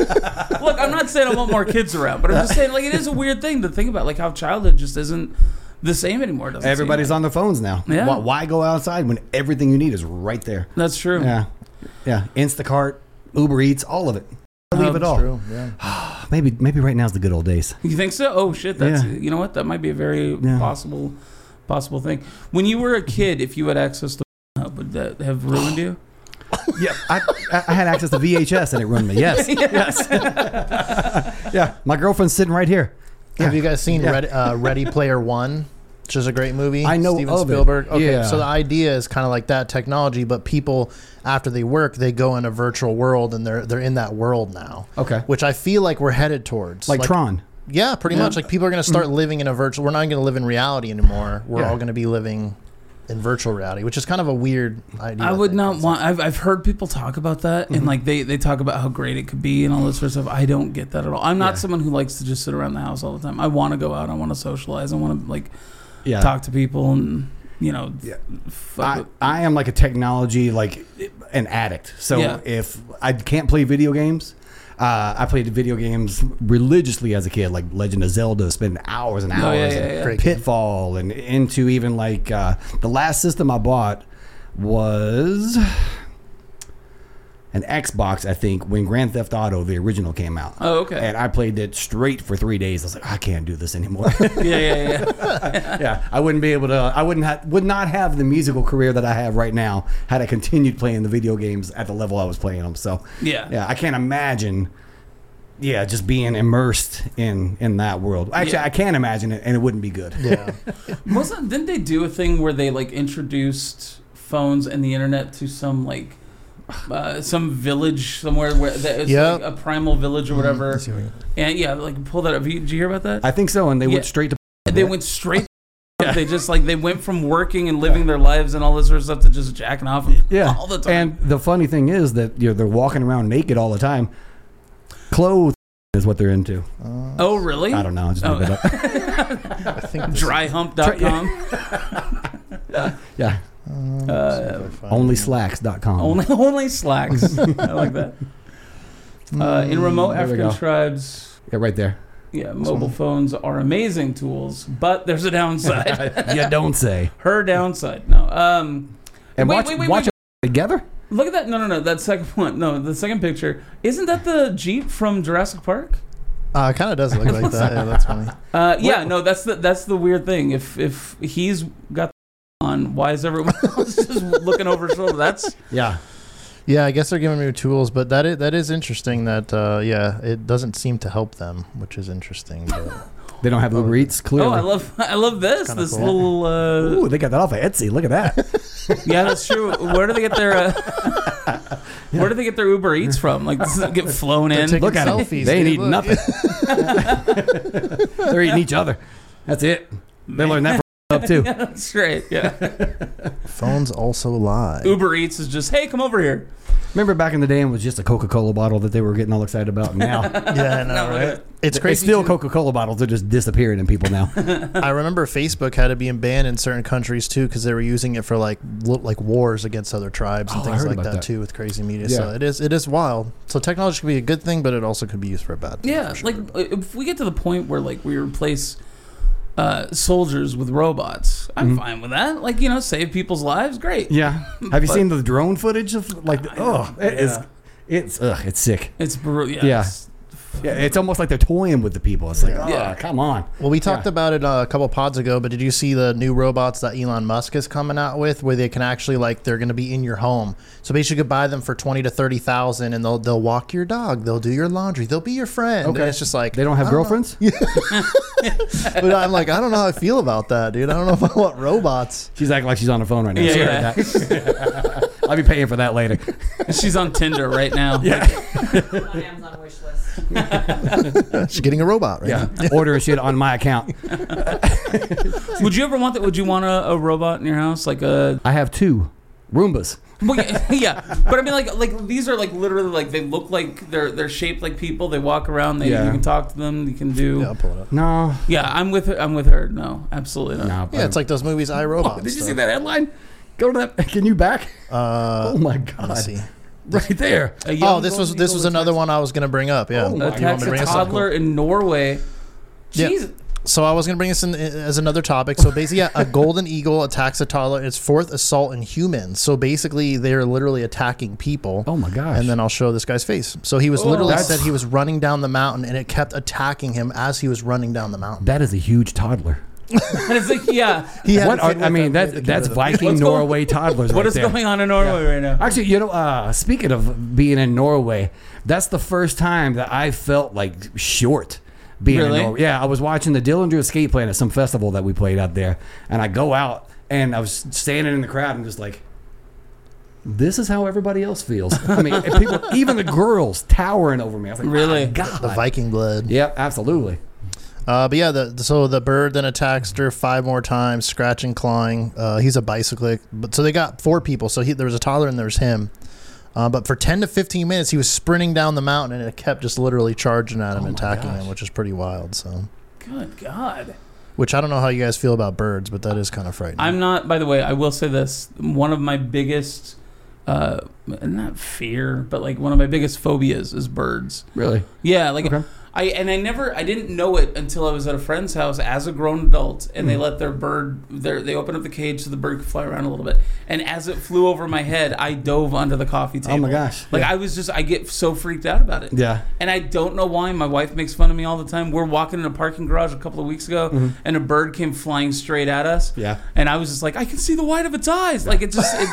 Look, I'm not saying I want more kids around, but I'm just saying like it is a weird thing to think about, like how childhood just isn't the same anymore. Doesn't Everybody's seem like. on their phones now. Yeah. Why, why go outside when everything you need is right there? That's true. Yeah. Yeah. Instacart, Uber Eats, all of it. Leave Oh, it all. True. Yeah. Maybe maybe right now's the good old days. You think so? Oh shit! That's Yeah. you know what? That might be a very Yeah. possible possible thing. When you were a kid, if you had access to Pornhub, would that have ruined you? Yeah, I, I had access to V H S and it ruined me. Yes, yes. Yeah, my girlfriend's sitting right here. Have you guys seen Yeah. Ready, uh, Ready Player One? Which is a great movie. I know Steven of it. Spielberg. Okay, Yeah. so the idea is kind of like that technology, but people after they work, they go in a virtual world and they're they're in that world now. Okay. Which I feel like we're headed towards. Like, Tron. Yeah, pretty Yeah. much. Like people are going to start living in a virtual. We're not going to live in reality anymore. We're Yeah. all going to be living in virtual reality, which is kind of a weird idea. I would think. not want. I've I've heard people talk about that, and like they they talk about how great it could be and all this sort of stuff. I don't get that at all. I'm not Yeah. someone who likes to just sit around the house all the time. I want to go out. I want to socialize. I want to like Yeah. talk to people and you know. Yeah. fuck I, with- I am like a technology, like an addict. So Yeah. if I can't play video games, uh, I played video games religiously as a kid, like Legend of Zelda, spending hours and hours. Oh, yeah, and yeah, yeah. Great game. Pitfall, and into even like uh, the last system I bought was an Xbox, I think, when Grand Theft Auto, the original, came out. Oh, okay. And I played it straight for three days. I was like, I can't do this anymore. yeah, yeah, yeah. Yeah, I wouldn't be able to. I wouldn't have, would not have the musical career that I have right now had I continued playing the video games at the level I was playing them. So, Yeah. yeah, I can't imagine. Yeah, just being immersed in in that world. Actually, Yeah. I can imagine it, and it wouldn't be good. Yeah. Wasn't didn't they do a thing where they like introduced phones and the internet to some like uh, some village somewhere where that it's Yep. like a primal village or whatever? I see what you- And yeah, like pull that up. Did you hear about that? I think so, and they Yeah. went straight to. They went straight. They just like they went from working and living their lives and all this sort of stuff to just jacking off Yeah, all the time. and the funny thing is that you know they're walking around naked all the time. Clothes is what they're into. oh really? I don't know. I just Oh. made that up. I think this- dry hump dot com. Yeah, Uh, only slacks dot com. only only slacks. I like that. Uh, in remote There we African go. tribes, Yeah, right there. yeah, mobile phones are amazing tools, but there's a downside. You don't say. Her downside. No. Um, And wait, watch, wait, wait, watch wait. it together. Look at that. No, no, no. That second one. No, the second picture. Isn't that the Jeep from Jurassic Park? Uh, it kind of does look like that. Yeah, that's funny. Uh, yeah, no, that's the that's the weird thing. If if he's got the on, why is everyone else just looking over his shoulder? That's Yeah. Yeah, I guess they're giving me tools, but that is, that is interesting that, uh, yeah, it doesn't seem to help them, which is interesting. But They don't have Uber Eats, clearly. oh, I love I love this Kinda this cool. little. Uh, Ooh, they got that off of Etsy. Look at that. yeah, that's true. Where do they get their uh, Where do they get their Uber Eats from? Like, does it get flown in? taking Look at them. selfies, They ain't dude, eating look. nothing. They're eating each other. That's it. They learned that from up too. Yeah, that's right. Yeah. phones also lie. Uber Eats is just, hey, come over here. Remember back in the day, it was just a Coca-Cola bottle that they were getting all excited about. Now Yeah, I know, right? It's it's crazy. still too. Coca-Cola bottles are just disappearing in people now. I remember Facebook had to be banned in certain countries too because they were using it for like lo- like wars against other tribes and Oh, I things heard like about that, that. too with crazy media. Yeah. So it is it is wild. So technology can be a good thing, but it also could be used for a bad thing. Yeah, for sure. like if we get to the point where like we replace uh, soldiers with robots, I'm fine with that. Like, you know, save people's lives, great. Yeah. Have you But- seen the drone footage of like? I know, Oh, it is. yeah. It's ugh. It's sick. It's brutal. Yeah. Yeah. it's- Yeah, it's almost like they're toying with the people. It's like, oh, Yeah. come on. Well, we talked Yeah. about it uh, a couple pods ago, but did you see the new robots that Elon Musk is coming out with, where they can actually like they're going to be in your home? So basically, you could buy them for twenty to thirty thousand, and they'll they'll walk your dog, they'll do your laundry, they'll be your friend. Okay. And it's just like They don't have I know. girlfriends. But I'm like, I don't know how I feel about that, dude. I don't know if I want robots. She's acting like she's on the phone right now. Yeah, Sorry yeah. about that. I'll be paying for that later. She's on Tinder right now. Yeah. on Amazon wish list. She's getting a robot, right? Yeah, ordering shit on my account. Would you ever want that? Would you want a, a robot in your house? Like a. I have two Roombas. Well, yeah, yeah, but I mean, like, like these are like literally like they look like they're they're shaped like people. They walk around. They Yeah. you can talk to them. You can do. Yeah, I'll pull it up. No, Yeah, I'm with her. I'm with her. No, absolutely not. no. Yeah, it's like those movies, I, Robot. Oh, did you see that headline? Go to that. Can you back? Uh, Oh my let me god! see. Right there. A young Oh, this was golden this eagle was another attacks- one I was going to bring up. Yeah. Oh my You want me Attacks to a bring this up? toddler in Norway. Yeah. Jeez. So I was going to bring this in as another topic. So basically, yeah, a golden eagle attacks a toddler. It's fourth assault in humans. So basically, they're literally attacking people. Oh my gosh! And then I'll show this guy's face. So he was Oh, literally that's- said he was running down the mountain, and it kept attacking him as he was running down the mountain. That is a huge toddler. And it's like, yeah. He had What a are, kid I with mean, him. that's He had a kid that's with him. Viking What's going- Norway toddlers. What right is there. going on in Norway right now? Actually, you know, uh, speaking of being in Norway, that's the first time that I felt like short being Really? in Norway. Yeah, I was watching the Dillinger Escape Plan at some festival that we played out there, and I go out and I was standing in the crowd and just like, this is how everybody else feels. I mean, and people, even the girls towering over me. I was like, Really? my God. The Viking blood. Yep, absolutely. Uh, but yeah, the, so the bird then attacks her five more times, scratching, clawing. Uh, he's a bicyclist. But so they got four people. So he, there was a toddler and there was him. Uh, but for ten to fifteen minutes, he was sprinting down the mountain, and it kept just literally charging at him Oh and my attacking gosh. him, which is pretty wild. So, Good God. which I don't know how you guys feel about birds, but that is kind of frightening. I'm not, by the way, I will say this. One of my biggest, uh, not fear, but like one of my biggest phobias is birds. Really? Yeah, like Okay. I and I never I didn't know it until I was at a friend's house as a grown adult, and they let their bird their they opened up the cage so the bird could fly around a little bit, and as it flew over my head, I dove under the coffee table. Oh my gosh. Like Yeah. I was just I get so freaked out about it. Yeah. And I don't know why. My wife makes fun of me all the time. We're walking in a parking garage a couple of weeks ago, and a bird came flying straight at us. Yeah. And I was just like, I can see the white of its eyes. Like it just it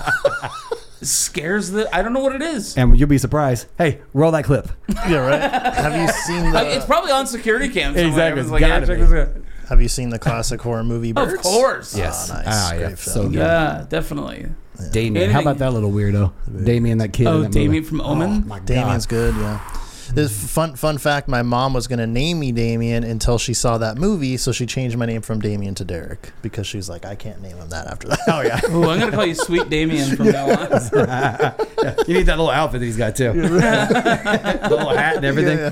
scares the. I don't know what it is. And you'll be surprised. Hey, roll that clip. yeah, right. Have you seen Like, it's the probably on security cam. Somewhere. Exactly. Everyone's like, yeah, Gotta check be. this out. Have you seen the classic horror movie Birds? Of course. Yes. Oh, nice. Ah, yeah. Great So film. good. Yeah, definitely. Damien. How Anything- about that little weirdo? Damien, that kid. Oh, in that Damien movie. from Omen? Oh, my God. Damien's good, yeah. This fun fun fact: my mom was gonna name me Damien until she saw that movie, so she changed my name from Damien to Derek because she's like, I can't name him that after that. Oh, yeah. Ooh, I'm gonna call you Sweet Damien from now on. You need that little outfit that he's got, too. little hat and everything.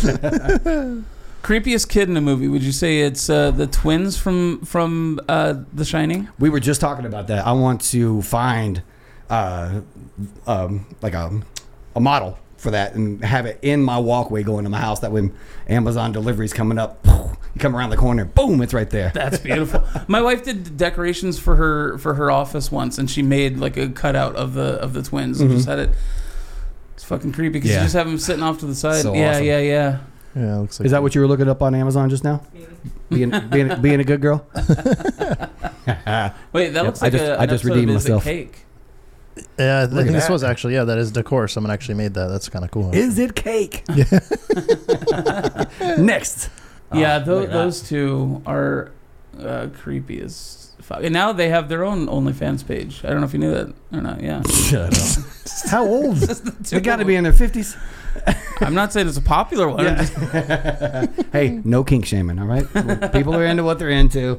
Creepiest kid in a movie? Would you say it's uh, the twins from from uh, The Shining? We were just talking about that. I want to find uh, um, like a, a model for that and have it in my walkway going to my house. That when Amazon delivery's coming up, you come around the corner, boom, it's right there. That's beautiful. My wife did decorations for her for her office once, and she made like a cutout of the of the twins and just had it. It's fucking creepy because Yeah. you just have them sitting off to the side. So yeah, awesome. yeah, yeah. Yeah, looks like Is that what you were looking up on Amazon just now? Being being, being a good girl? Wait, that Yep, looks I like just- a, I an just episode redeemed of Is It myself. Cake. Yeah, I Look think at this that. was actually yeah, that is decor. Someone actually made that. That's kind of cool. Is it cake? Next. Yeah, Oh, tho- look at that. those two are uh, creepy as fuck. And now they have their own OnlyFans page. I don't know if you knew that or not. Yeah. Shut up. How old? They got to of be in their fifties. I'm not saying it's a popular one. I'm just- Hey, no kink shaming, all right? People are into what they're into.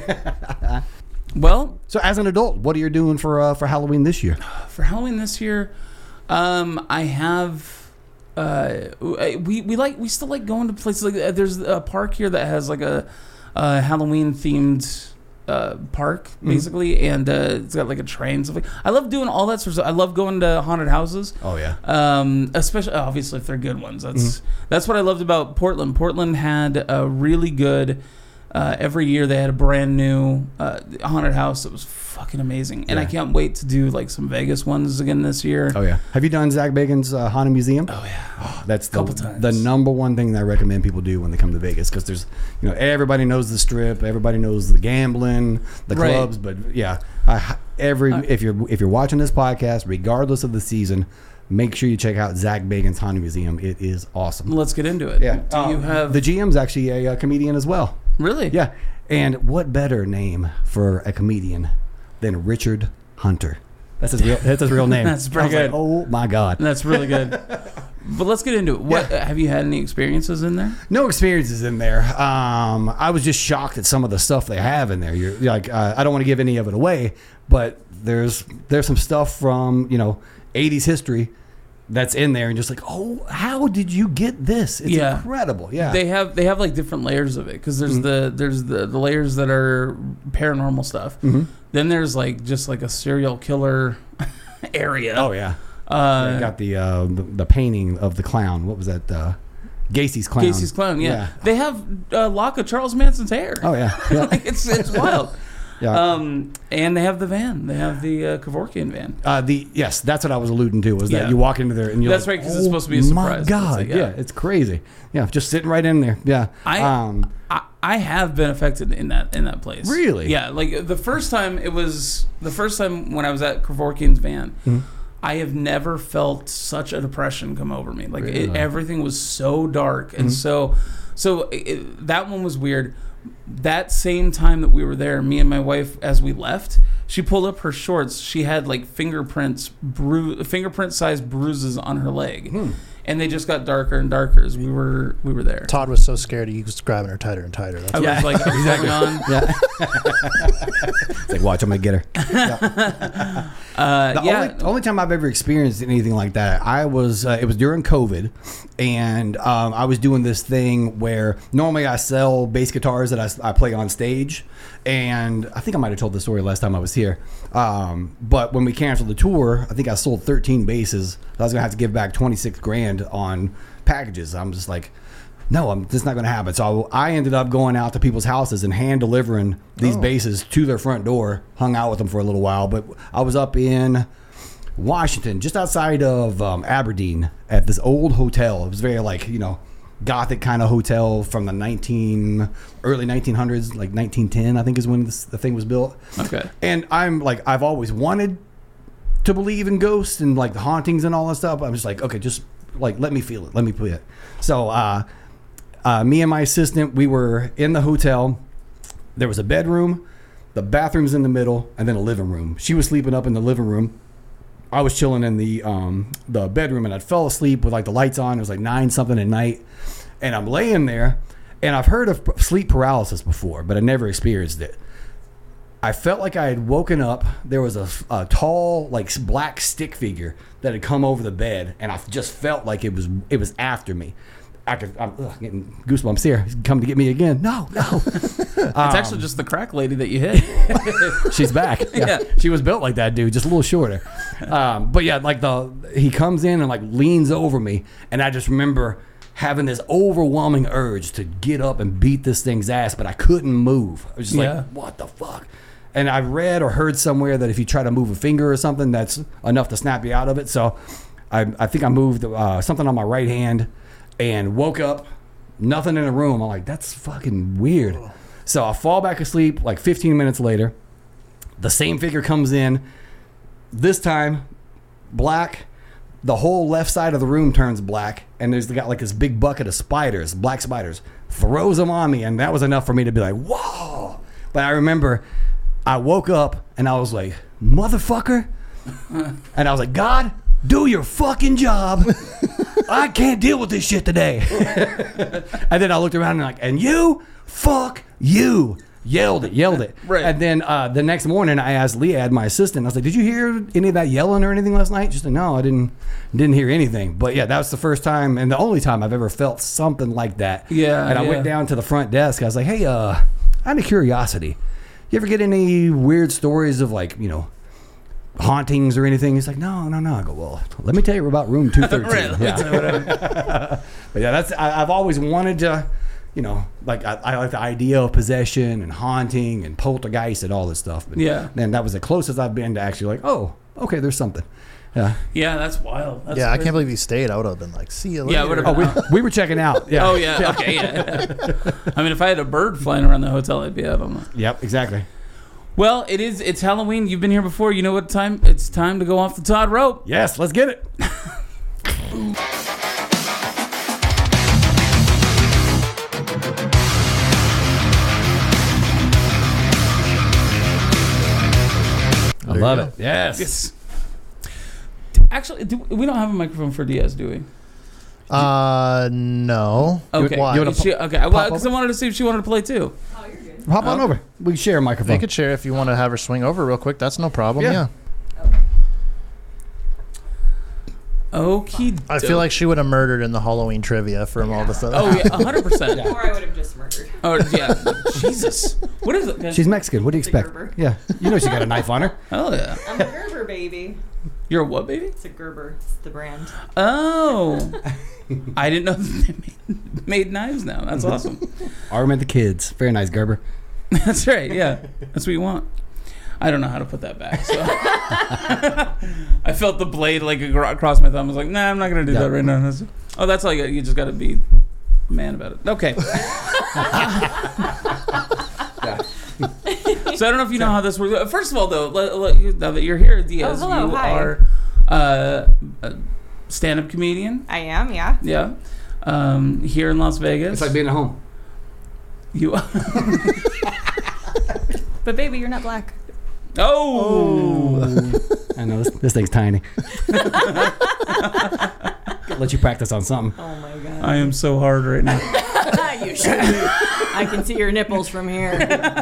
well, So, as an adult, what are you doing for uh, for Halloween this year? for Halloween this year, um, I have. Uh, we we like we still like going to places like uh, there's a park here that has like a, a Halloween themed uh, park basically, and uh, it's got like a train and stuff. Like, I love doing all that sort of stuff. I love going to haunted houses. Oh yeah. Um, especially obviously if they're good ones. That's that's what I loved about Portland. Portland had a really good. Uh, every year they had a brand new uh, haunted house that was fucking amazing, and I Yeah. can't wait to do like some Vegas ones again this year. Oh yeah. Have you done Zach Bagan's uh, Haunted Museum? Oh yeah, That's the, Couple times. the number one thing that I recommend people do when they come to Vegas, because there's, you know, everybody knows the strip, everybody knows the gambling, the Right. clubs, but yeah, I, every Uh, if you're if you're watching this podcast, regardless of the season, make sure you check out Zach Bagan's Haunted Museum. It is awesome. let's get into it. Yeah. Do you Um, have the G M's actually a, uh comedian as well? really? Yeah. And what better name for a comedian than Richard Hunter? That's his real. That's his real name. That's pretty I was like, good. oh my God. That's really good. But let's get into it. What have you had any experiences in there? No experiences in there. Um, I was just shocked at some of the stuff they have in there. You're, you're like, uh, I don't want to give any of it away, but there's there's some stuff from, you know, eighties history that's in there, and just like, oh, how did you get this? It's Yeah. incredible. Yeah. They have they have like different layers of it because there's the there's the, the layers that are paranormal stuff. Mhm. Then there's like just like a serial killer area. Oh yeah. Uh, They got the, uh, the the painting of the clown. What was that? Uh, Gacy's Clown. Gacy's Clown. Yeah, they have a lock of Charles Manson's hair. Oh yeah. yeah. Like, it's it's wild. Yeah. Um, and they have the van. They have the uh, Kevorkian van. Uh, the yes, that's what I was alluding to. Was that Yeah. you walk into there and you're That's like, right, 'cause oh, it's supposed to be a surprise. My God, It's like, yeah. yeah. it's crazy. Yeah, just sitting right in there. Yeah. I, um, I I have been affected in that in that place. Really? Yeah. Like the first time it was the first time when I was at Kevorkian's van. Mm-hmm. I have never felt such a depression come over me. Like it, Really? everything was so dark and Mm-hmm. so so it, that one was weird. That same time that we were there, me and my wife, as we left, she pulled up her shorts. She had like fingerprints, bru- fingerprint-sized bruises on her leg, Hmm. and they just got darker and darker as we were we were there. Todd was so scared he was grabbing her tighter and tighter. That's I Yeah. was like, "What's going on?" yeah. It's like, watch, I'm gonna get her. Uh, The yeah, only, only time I've ever experienced anything like that, I was uh, it was during COVID, and um, I was doing this thing where normally I sell bass guitars that I, I play on stage, and I think I might have told the story last time I was here. Um, but when we canceled the tour, I think I sold thirteen basses. I was gonna have to give back twenty-six grand on packages. I'm just like, no, I'm, this is not going to happen. So I ended up going out to people's houses and hand delivering these Oh. basses to their front door, hung out with them for a little while. But I was up in Washington, just outside of um, Aberdeen, at this old hotel. It was very like, you know, Gothic kind of hotel from the nineteen early nineteen hundreds, like nineteen ten, I think is when this, the thing was built. okay. And I'm like, I've always wanted to believe in ghosts and like the hauntings and all that stuff. I'm just like, okay, just like, let me feel it. Let me feel it. So, uh, uh, me and my assistant, we were in the hotel. There was a bedroom, the bathroom's in the middle, and then a living room. She was sleeping up in the living room. I was chilling in the um, the bedroom, and I fell asleep with like the lights on. It was like nine something at night, and I'm laying there, and I've heard of sleep paralysis before, but I never experienced it. I felt like I had woken up. There was a, a tall, like black stick figure that had come over the bed, and I just felt like it was it was after me. I could, I'm ugh, getting goosebumps here. He's come to get me again. No, no. It's actually just the crack lady that you hit. She's back. Yeah. Yeah. She was built like that, dude, just a little shorter. Um, but yeah, like the he comes in and like leans over me, and I just remember having this overwhelming urge to get up and beat this thing's ass, but I couldn't move. I was just Yeah. like, what the fuck? And I read or heard somewhere that if you try to move a finger or something, that's enough to snap you out of it. So I, I think I moved uh, something on my right hand and woke up, nothing in the room. I'm like, that's fucking weird. So I fall back asleep like fifteen minutes later. The same figure comes in. This time, black. The whole left side of the room turns black, and there's got like this big bucket of spiders, black spiders. Throws them on me, and that was enough for me to be like, whoa. But I remember I woke up, and I was like, motherfucker. And I was like, God, do your fucking job. I can't deal with this shit today. And then I looked around and like, and you, fuck you. Yelled it, yelled it. Right. And then uh, the next morning, I asked Leah, my assistant, I was like, did you hear any of that yelling or anything last night? She said, no, I didn't didn't hear anything. But yeah, that was the first time and the only time I've ever felt something like that. Yeah, And I yeah. went down to the front desk. I was like, hey, uh, out of curiosity, you ever get any weird stories of like, you know, hauntings or anything? He's like, no, no, no. I go, well, let me tell you about room two thirteen. Right, let me Yeah. tell you what But yeah, that's I, I've always wanted to, you know, like I, I like the idea of possession and haunting and poltergeist and all this stuff. But Yeah. then that was the closest I've been to actually like, oh, okay, there's something. Yeah. Yeah, that's wild. That's yeah, I crazy. can't believe you stayed. I would have been like, see you later. Yeah, I would've Oh, we, we were checking out. Yeah. Oh yeah. Okay. Yeah. I mean, if I had a bird flying around the hotel, I'd be out on that. Yep. Exactly. Well, it is. It's Halloween. You've been here before. You know what time? It's time to go off the Todd rope. Yes. Let's get it. I love it. Yes. Yes. Actually, do, we don't have a microphone for Diaz, do we? Uh, no. Okay. Why? You wanna She, okay. Well, pop because I over? wanted to see if she wanted to play too. Oh, you're good. Hop on Oh. over. We can share a microphone. They could share if you want to have her swing over real quick. That's no problem. Yeah. Yeah. Okie. I feel like she would have murdered in the Halloween trivia from all the stuff. Oh yeah, a hundred percent. Or I would have just murdered. Oh yeah. Jesus. What is it? She's Mexican. What do you The expect? Gerber. Yeah. You know she got a knife on her. Hell yeah. I'm a Gerber baby. You're a what, baby? It's a Gerber. It's the brand. Oh. I didn't know they made, made knives now. That's awesome. Arm at the kids. Very nice, Gerber. That's right. Yeah. That's what you want. I don't know how to put that back. So I felt the blade like across my thumb. I was like, nah, I'm not going to do Yeah. that right now. That's, oh, that's all you got. You just got to be a man about it. Okay. So I don't know if you know how this works. First of all, though, let, let, now that you're here, Diaz, Oh, hello, you hi. are uh, a stand-up comedian. I am, yeah. Yeah. Um, here in Las Vegas. It's like being at home. You But baby, you're not black. Oh. I know, this, this thing's tiny. Let you practice on something. Oh my god. I am so hard right now. You should be. I can see your nipples from here.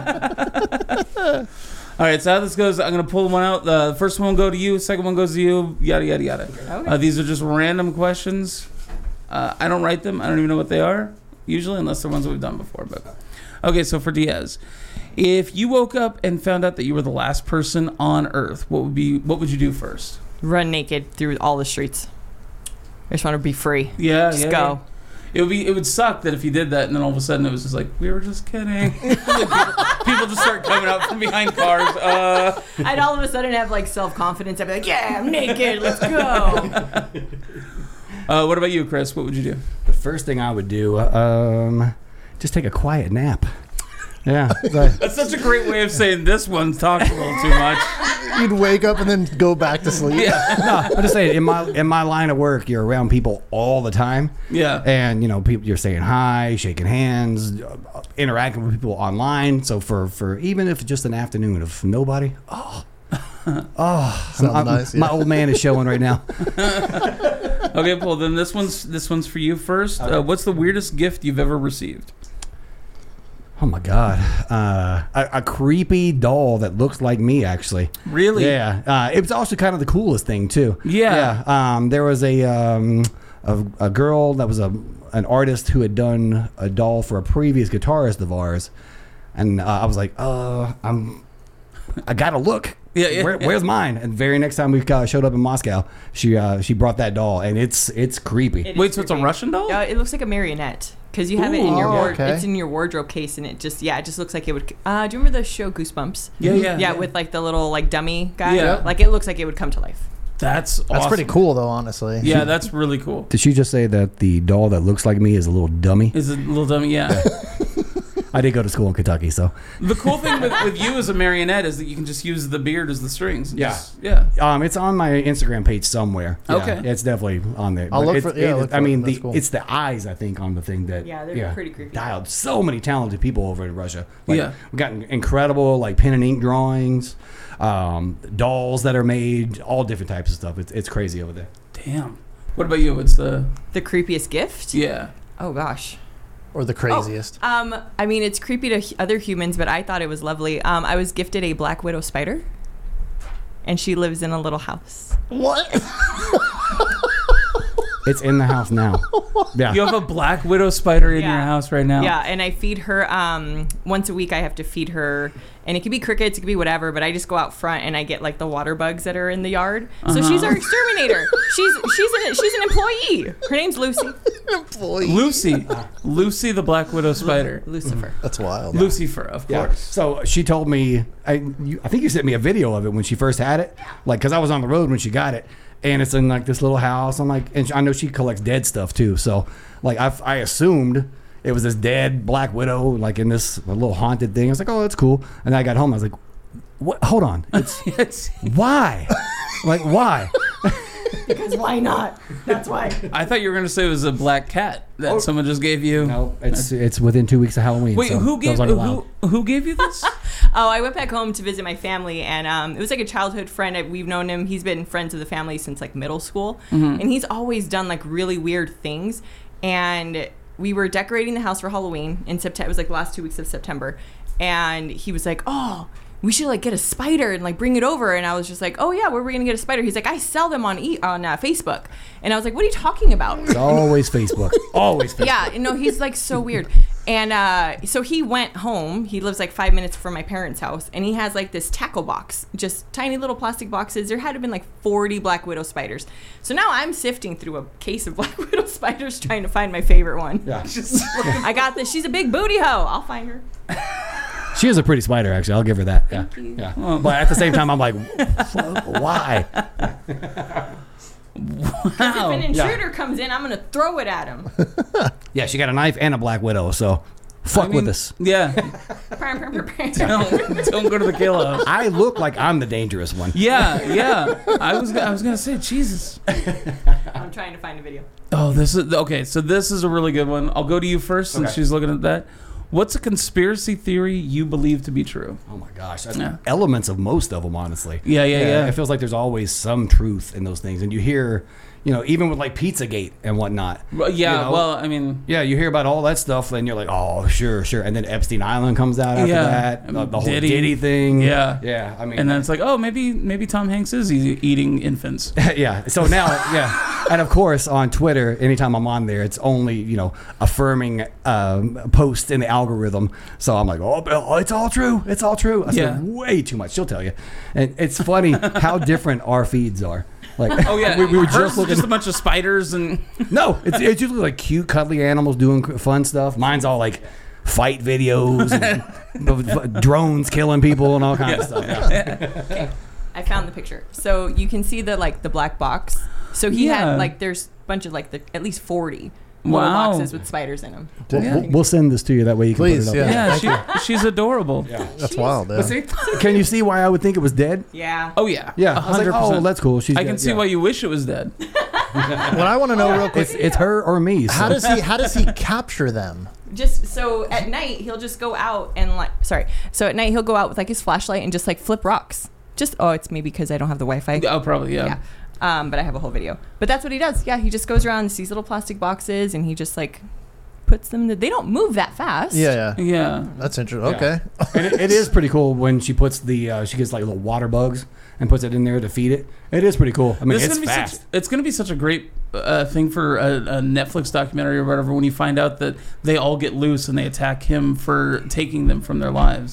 All right, so how this goes, I'm going to pull one out. The first one will go to you, second one goes to you, yada, yada, yada. Okay. Uh, these are just random questions. Uh, I don't write them. I don't even know what they are, usually, unless they're ones that we've done before. But okay, so for Diaz, if you woke up and found out that you were the last person on Earth, what would be what would you do first? Run naked through all the streets. I just want to be free. Yeah, Just yeah, go. yeah. It would be. It would suck that if you did that, and then all of a sudden it was just like we were just kidding. Like people, people just start coming out from behind cars. Uh, I'd all of a sudden have like self confidence. I'd be like, "Yeah, I'm naked. Let's go." uh, what about you, Chris? What would you do? The first thing I would do, um, just take a quiet nap. Yeah. Like, That's such a great way of saying this one talks a little too much. You'd wake up and then go back to sleep. Yeah, no, I'm just saying, in my in my line of work, you're around people all the time. yeah. And, you know, people, you're saying hi, shaking hands, uh, interacting with people online. So for, for even if it's just an afternoon of nobody, oh, oh, Sounds I'm- nice, my yeah. old man is showing right now. Okay, well then this one's this one's for you first. Uh, what's the weirdest gift you've ever received? Oh my God, uh, a, a creepy doll that looks like me, actually. Really? Yeah, uh, it was also kind of the coolest thing too. Yeah. yeah. Um, there was a, um, a a girl that was a an artist who had done a doll for a previous guitarist of ours, and uh, I was like, uh, I'm, I gotta look. Yeah, yeah, Where, yeah. Where's mine? And the very next time we uh, showed up in Moscow, she uh, she brought that doll, and it's it's creepy. It Wait, is so it's a creepy. Russian doll? Uh, it looks like a marionette because you have it in your Ooh, ward. okay. It's in your wardrobe case, and it just yeah, it just looks like it would. Uh, do you remember the show Goosebumps? Yeah, yeah, Yeah, with like the little like dummy guy. Yeah. Like it looks like it would come to life. That's That's awesome. pretty cool, though, honestly. Yeah, that's really cool. Did she just say that the doll that looks like me is a little dummy? Is it a little dummy? Yeah. I did go to school in Kentucky, so The cool thing with, with you as a marionette is that you can just use the beard as the strings. and Yeah. just- yeah. um, it's on my Instagram page somewhere. Yeah, Okay. it's definitely on there. I'll But look it's- for- yeah, it- look for I it. mean, That's the cool. it's the eyes, I think, on the thing that Yeah, they're pretty creepy. dialed so many talented people over in Russia. Like, Yeah. we got incredible like pen and ink drawings, um, dolls that are made, all different types of stuff. It's it's crazy over there. Damn. What about you? What's the? The creepiest gift? Yeah. Oh gosh. Or the craziest. Um, I mean, it's creepy to h- other humans, but I thought it was lovely. Um, I was gifted a black widow spider, and she lives in a little house. What? It's in the house now. Yeah. You have a black widow spider in Yeah. your house right now. Yeah, and I feed her um, once a week. I have to feed her, and it could be crickets, it could be whatever. But I just go out front and I get like the water bugs that are in the yard. So she's our exterminator. she's she's an she's an employee. Her name's Lucy. Lucy. Lucy the black widow spider. Lucifer. That's wild. Lucifer, of Yeah. course. So she told me, I, you, I think you sent me a video of it when she first had it, like because I was on the road when she got it, and it's in like this little house. I'm like, and I know she collects dead stuff too, so like I, I assumed it was this dead black widow like in this little haunted thing. I was like, oh, that's cool. And I got home, I was like, what? Hold on, it's It's- why? Like why? Because why not? That's why. I thought you were going to say it was a black cat that someone just gave you. No, it's it's within two weeks of Halloween. Wait, so who those gave aren't allowed. who, who gave you this? Oh, I went back home to visit my family, and um, it was like a childhood friend. I, we've known him. He's been friends with the family since like middle school, and he's always done like really weird things. And we were decorating the house for Halloween in September. It was like the last two weeks of September, and he was like, "Oh, we should like get a spider and like bring it over." And I was just like, "Oh yeah, where are we gonna get a spider?" He's like, "I sell them on e- on uh, Facebook," and I was like, "What are you talking about?" It's always Facebook. Always Facebook. Yeah, no, he's like so weird. And uh, so he went home. He lives like five minutes from my parents' house, and he has like this tackle box, just tiny little plastic boxes. There had to have been like forty Black Widow spiders. So now I'm sifting through a case of Black Widow spiders trying to find my favorite one. Yeah. Just, I got this. She's a big booty hoe. I'll find her. She is a pretty spider, actually. I'll give her that. Yeah, Thank you. yeah. But at the same time, I'm like, fuck, why? If an intruder comes in, I'm gonna throw it at him. Yeah, she got a knife and a Black Widow, so fuck I mean, with us. Yeah. Don't don't, don't go to the kill house. I look like I'm the dangerous one. Yeah, yeah. I was I was gonna say Jesus. I'm trying to find a video. Oh, this is okay. So this is a really good one. I'll go to you first since Okay. she's looking at that. What's a conspiracy theory you believe to be true? Oh my gosh, that's Yeah. elements of most of them, honestly. Yeah, yeah, yeah. It feels like there's always some truth in those things, and you hear, you know, even with like Pizzagate and whatnot. Well, yeah. you know, Well, I mean, yeah, you hear about all that stuff, and you're like, oh, sure, sure. And then Epstein Island comes out after Yeah. that, the, the whole Diddy. Diddy thing. Yeah. yeah. I mean, and then it's like, oh, maybe maybe Tom Hanks is e- eating infants. yeah. So now, yeah, and of course on Twitter, anytime I'm on there, it's only you know affirming um, posts in the algorithm. So I'm like, oh, oh, it's all true. It's all true. I Yeah. spend way too much. She'll tell you, and it's funny how different our feeds are. Like, Oh yeah, we, we were Hers just is looking. just a bunch of spiders and No, it's, it's usually like cute, cuddly animals doing fun stuff. Mine's all like fight videos and drones killing people and all kinds of stuff. Yeah. I found the picture. So you can see the like the black box. So he Yeah. had like there's a bunch of like the at least forty little Wow. boxes with spiders in them. We'll, Yeah. we'll- we'll send this to you that way you can Please, put it up. yeah. yeah, she, she's adorable. Yeah. That's wild. Yeah. But see, can you see why I would think it was dead? Yeah. Oh yeah, Yeah, a I was hundred like, oh, percent. that's cool. She's I can dead. see Yeah. why you wish it was dead. What I want to know real quick, It's it's her or me. So. how does he how does he capture them? Just so at night he'll just go out and like sorry. So at night he'll go out with like his flashlight and just like flip rocks. Just oh, it's maybe because I don't have the Wi-Fi. Oh, probably yeah. Yeah. Um, but I have a whole video. But that's what he does. Yeah, he just goes around and sees little plastic boxes and he just like puts them. They don't move that fast. Yeah, yeah. Yeah. That's interesting. Yeah. Okay. And it, it is pretty cool when she puts the uh, she gets like little water bugs and puts it in there to feed it. It is pretty cool. I mean, This is it's gonna be fast. Such, it's going to be such a great uh, thing for a, a Netflix documentary or whatever when you find out that they all get loose and they attack him for taking them from their lives.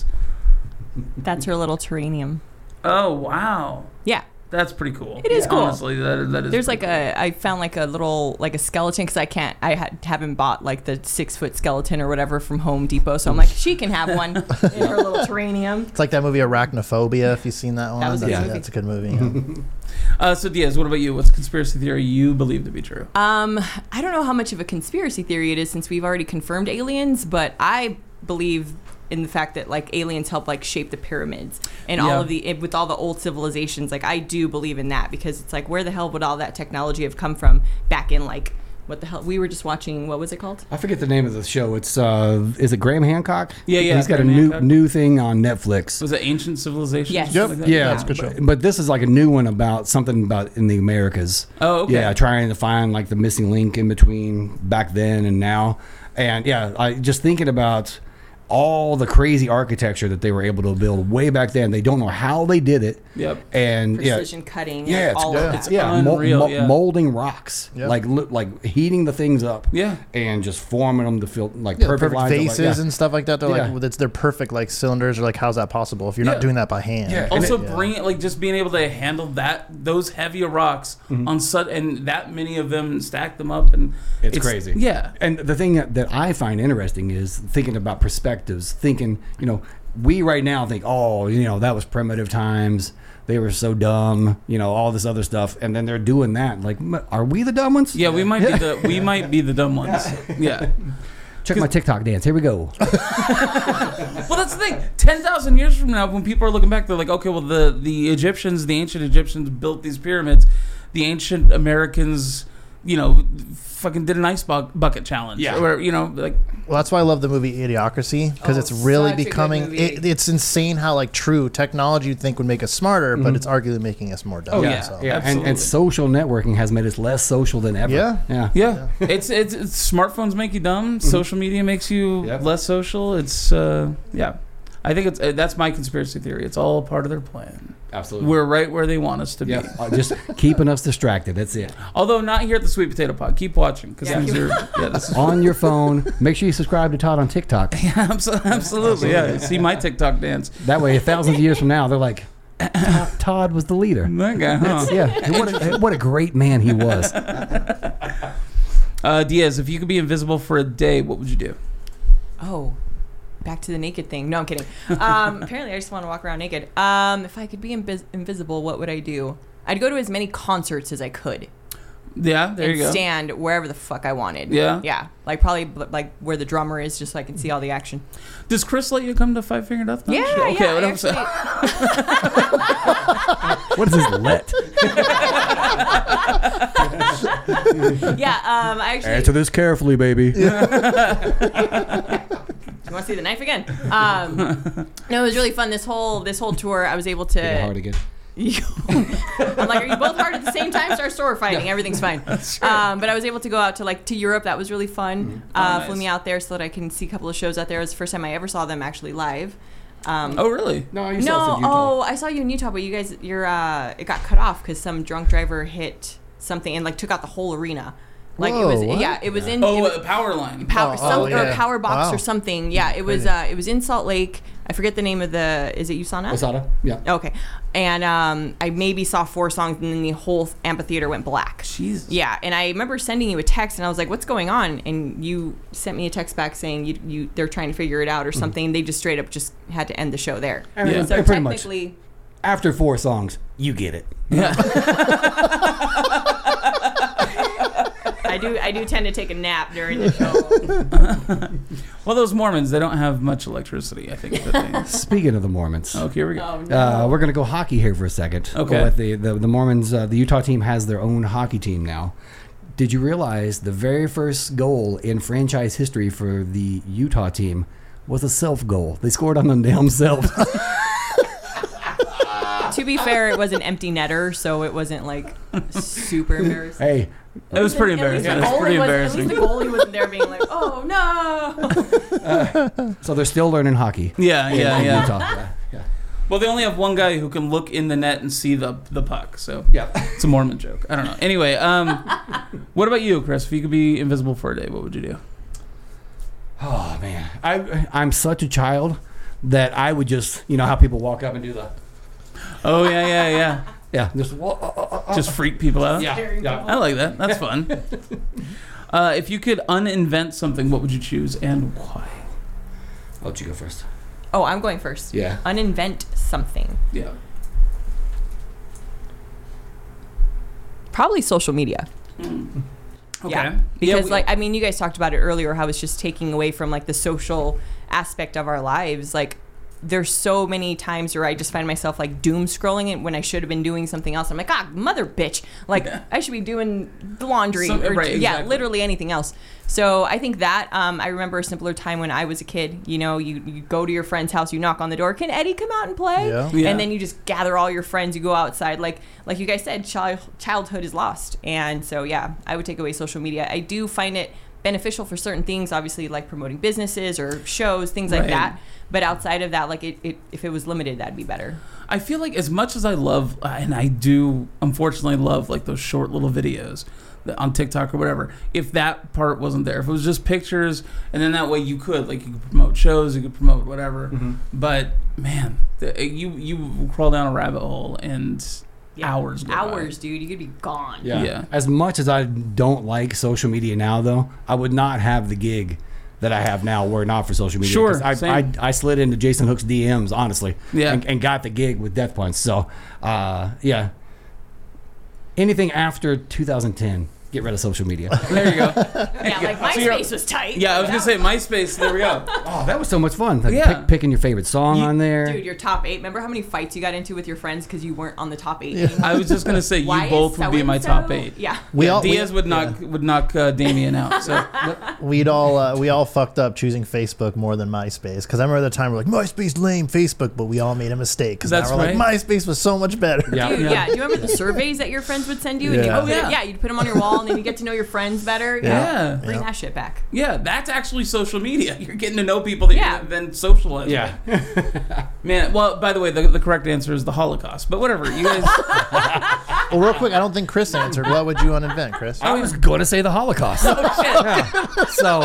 That's her little terrarium. Oh wow, Yeah. that's pretty cool. It is cool. Honestly, that that is. There's like pretty a, I found like a little, like a skeleton because I can't, I had, haven't bought like the six foot skeleton or whatever from Home Depot. So I'm like, she can have one in her little terrarium. It's like that movie Arachnophobia. If you've seen that one, That was a that's, good movie. that's a good movie. yeah. cool. Uh, so Diaz, what about you? What's a conspiracy theory you believe to be true? Um, I don't know how much of a conspiracy theory it is since we've already confirmed aliens, but I believe in the fact that like aliens help like shape the pyramids and Yeah. all of the with all the old civilizations. Like I do believe in that because it's like where the hell would all that technology have come from back in like what the hell we were just watching? What was it called? I forget the name of the show. It's uh, is it Graham Hancock? Yeah, yeah, He's got Graham a new Hancock. new thing on Netflix. Was it Ancient Civilization? Yes. Yep. Like that? Yeah, That's a good show. But, but this is like a new one about something about in the Americas. Oh, okay. Yeah, trying to find like the missing link in between back then and now. And yeah, I just thinking about all the crazy architecture that they were able to build way back then. They don't know how they did it. Yep. And yeah, Precision cutting. yeah, it's, all yeah, of it's that. yeah, mol- unreal, mol- yeah. molding rocks, Yep. like li- like heating the things up, Yeah. and just forming them to feel like Yeah, perfect, perfect lines of, like- faces yeah. and stuff like that. They're Yeah. like, it's they're perfect like cylinders. Or like, how's that possible if you're Yeah. not doing that by hand? Yeah. Also, Yeah. bring like just being able to handle that those heavier rocks on sud and that many of them, stack them up, and It's crazy. Yeah, And the thing that, that I find interesting is thinking about perspectives, thinking, you know, we right now think, oh, you know, that was primitive times. They were so dumb, you know, all this other stuff. And then they're doing that. Like, m- are we the dumb ones? yeah. We might be the we might be the dumb ones. Yeah. Check my TikTok dance. Here we go. Well, that's the thing. Ten thousand years from now, when people are looking back, they're like, okay, well, the the Egyptians, the ancient Egyptians built these pyramids. The ancient Americans, you know, fucking did an ice bu- bucket challenge. Yeah. Or you know, like Well, that's why I love the movie Idiocracy because Oh, it's really such a good becoming. movie. It, it's insane how like true technology you'd think would make us smarter, but it's arguably making us more dumb. Oh, yeah. so. Yeah, and, Absolutely. and social networking has made us less social than ever. Yeah. Yeah. yeah, it's, it's it's smartphones make you dumb. Social media makes you Yep. less social. It's uh, yeah. I think it's uh, that's my conspiracy theory. It's all part of their plan. Absolutely. We're right where they want us to be. Yeah, uh, just keeping us distracted. That's it. Although not here at the Sweet Potato Pod. Keep watching because Yeah, things keep- are. Yeah, this is On your phone. Make sure you subscribe to Todd on TikTok. Abso- absolutely. Yeah, see my TikTok dance. That way, a thousand years from now, they're like, Todd, Todd was the leader. That guy, huh? Yeah, what a, what a great man he was. Uh, Diaz, if you could be invisible for a day, what would you do? Oh, back to the naked thing. No, I'm kidding. Um, apparently, I just want to walk around naked. Um, if I could be invis- invisible, what would I do? I'd go to as many concerts as I could. Yeah, there and you go. stand wherever the fuck I wanted. Yeah? Yeah. Like probably bl- like where the drummer is, just so I can see all the action. Does Chris let you come to Five Finger Death Punch? Yeah, Okay, yeah. what I I'm saying. actually- What is this let? yeah. Um, I actually. Answer this carefully, baby. You want to see the knife again? Um, no, it was really fun. This whole this whole tour, I was able to. Get hard again. I'm like, are you both hard at the same time? Start sword fighting. Everything's fine. Um, but I was able to go out to like to Europe. That was really fun. Mm-hmm. Uh, Oh, Flew nice. me out there so that I can see a couple of shows out there. It was the first time I ever saw them actually live. Um, Oh, really? No, you no, saw us in Utah. oh, I saw you in Utah, but you guys, your uh, it got cut off because some drunk driver hit something and like took out the whole arena. Like it Whoa, was, what? yeah, it was in. Oh, it was, uh, power line. Power, Oh, some, oh, or yeah. power box Wow. or something. Yeah, it was. Crazy. Uh, it was in Salt Lake. I forget the name of the. Is it USANA? Osada? Yeah. Okay, and um, I maybe saw four songs, and then the whole amphitheater went black. Jesus. Yeah, and I remember sending you a text, and I was like, "What's going on?" And you sent me a text back saying you, you they're trying to figure it out or something. They just straight up just had to end the show there. And Yeah. and So pretty much, technically, after four songs, you get it. Yeah. I do I do tend to take a nap during the show. Well, those Mormons, they don't have much electricity, I think. That they... Speaking of the Mormons. Okay, here we go. Oh, no. Uh, we're going to go hockey here for a second. Okay. With the, the, the Mormons, uh, the Utah team has their own hockey team now. Did you realize the very first goal in franchise history for the Utah team was a self goal? They scored on them themselves. To be fair, it was an empty netter, so it wasn't like super embarrassing. Hey, It was pretty At least embarrassing. the It was goalie pretty was- embarrassing. At least the goalie wasn't there being like, "Oh no." so they're still learning hockey. Yeah, in- yeah, in yeah. Utah. Yeah, yeah. Well, they only have one guy who can look in the net and see the the puck. So Yeah. it's a Mormon joke. I don't know. Anyway, um, what about you, Chris? If you could be invisible for a day, what would you do? Oh man, I I'm such a child that I would just, you know how people walk up and do the Oh yeah, yeah, yeah. yeah just wa- uh, uh, uh, Just freak people out. yeah, yeah. I like that. That's fun. Uh, if you could uninvent something, what would you choose and why? I'll let you go first. Oh, I'm going first. Yeah. Uninvent something. Yeah. Probably social media. Okay. Yeah, because we- like I mean, you guys talked about it earlier, how it's just taking away from like the social aspect of our lives. Like, there's so many times where I just find myself like doom scrolling it when I should have been doing something else. I'm like, ah, mother bitch. Like, I should be doing the laundry Some- or right, yeah, exactly. literally anything else. So I think that um, I remember a simpler time when I was a kid. You know, you, you go to your friend's house, you knock on the door. Can Eddie come out and play? Yeah. Yeah. And then you just gather all your friends. You go outside. Like like you guys said, child, childhood is lost. And so yeah, I would take away social media. I do find it beneficial for certain things, obviously like promoting businesses or shows, things like Right. that. But outside of that, like it, it, if it was limited, that'd be better. I feel like as much as I love, and I do unfortunately love like those short little videos that- on TikTok or whatever, if that part wasn't there, if it was just pictures, and then that way you could, like you could promote shows, you could promote whatever. But man, the, you you crawl down a rabbit hole and hours go by. Hours, dude. You could be gone. Yeah. Yeah. As much as I don't like social media now, though, I would not have the gig that I have now were it not for social media. Sure, 'Cause I, same. I I slid into Jason Hook's D Ms, honestly. Yeah. And, and got the gig with Death Punch. So, uh, yeah. Anything after two thousand ten, get rid of social media. There you go. Yeah, like So you're- MySpace was tight. Yeah, I was gonna say MySpace. There we go. Oh, that was so much fun. Like Yeah. pick, picking your favorite song You- on there. Dude, your top eight. Remember how many fights you got into with your friends because you weren't on the top eight? Yeah. I was just gonna say you Why is both would be in my top so-and-so- eight. Yeah. We Yeah, all we, Diaz would knock would knock uh, Damien out. So we'd all uh, we all fucked up choosing Facebook more than MySpace because I remember the time we're like MySpace lame, Facebook, but we all made a mistake because That's now we're right. like MySpace was so much better. Yeah. Dude, Yeah. yeah. Do you remember the surveys that your friends would send you? And Yeah. you Oh, put it- yeah. yeah, you'd put them on your wall, and and then you get to know your friends better. Yeah. Yeah. Bring Yeah. that shit back. Yeah, that's actually social media. You're getting to know people that Yeah. you then socialize Yeah. with. Man, well, by the way, the, the correct answer is the Holocaust. But whatever, you guys. Well, real quick, I don't think Chris answered. What would you uninvent, Chris? I was going to say the Holocaust. Yeah. So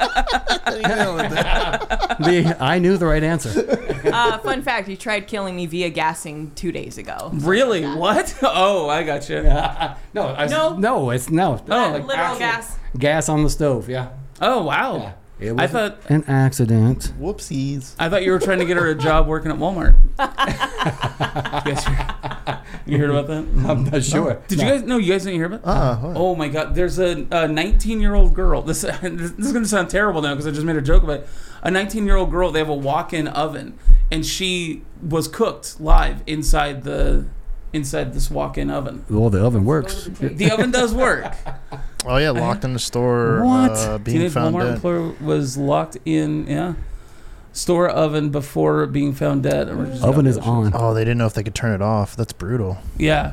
the, I knew the right answer. Uh, fun fact: he tried killing me via gassing two days ago. Really? What? Oh, I got you. No, I, No. no, it's no. Oh, like Literal actual- gas. Gas on the stove. Yeah. Oh, wow. It I was thought an accident. Whoopsies. I thought you were trying to get her a job working at Walmart. you, guys hear- you heard about that? I'm not sure. Did you guys? No, you guys didn't hear about? Uh-uh. Oh my God! There's a nineteen-year-old girl. This this is going to sound terrible now because I just made a joke about it. A nineteen-year-old girl. They have a walk-in oven, and she was cooked live inside the inside this walk-in oven. Well, the oven works. The oven does work. Oh yeah, locked in the store. What? Uh, being Teenage found Walmart dead. employee was locked in yeah store oven before being found dead. Oven is on. Oh, they didn't know if they could turn it off. That's brutal. Yeah,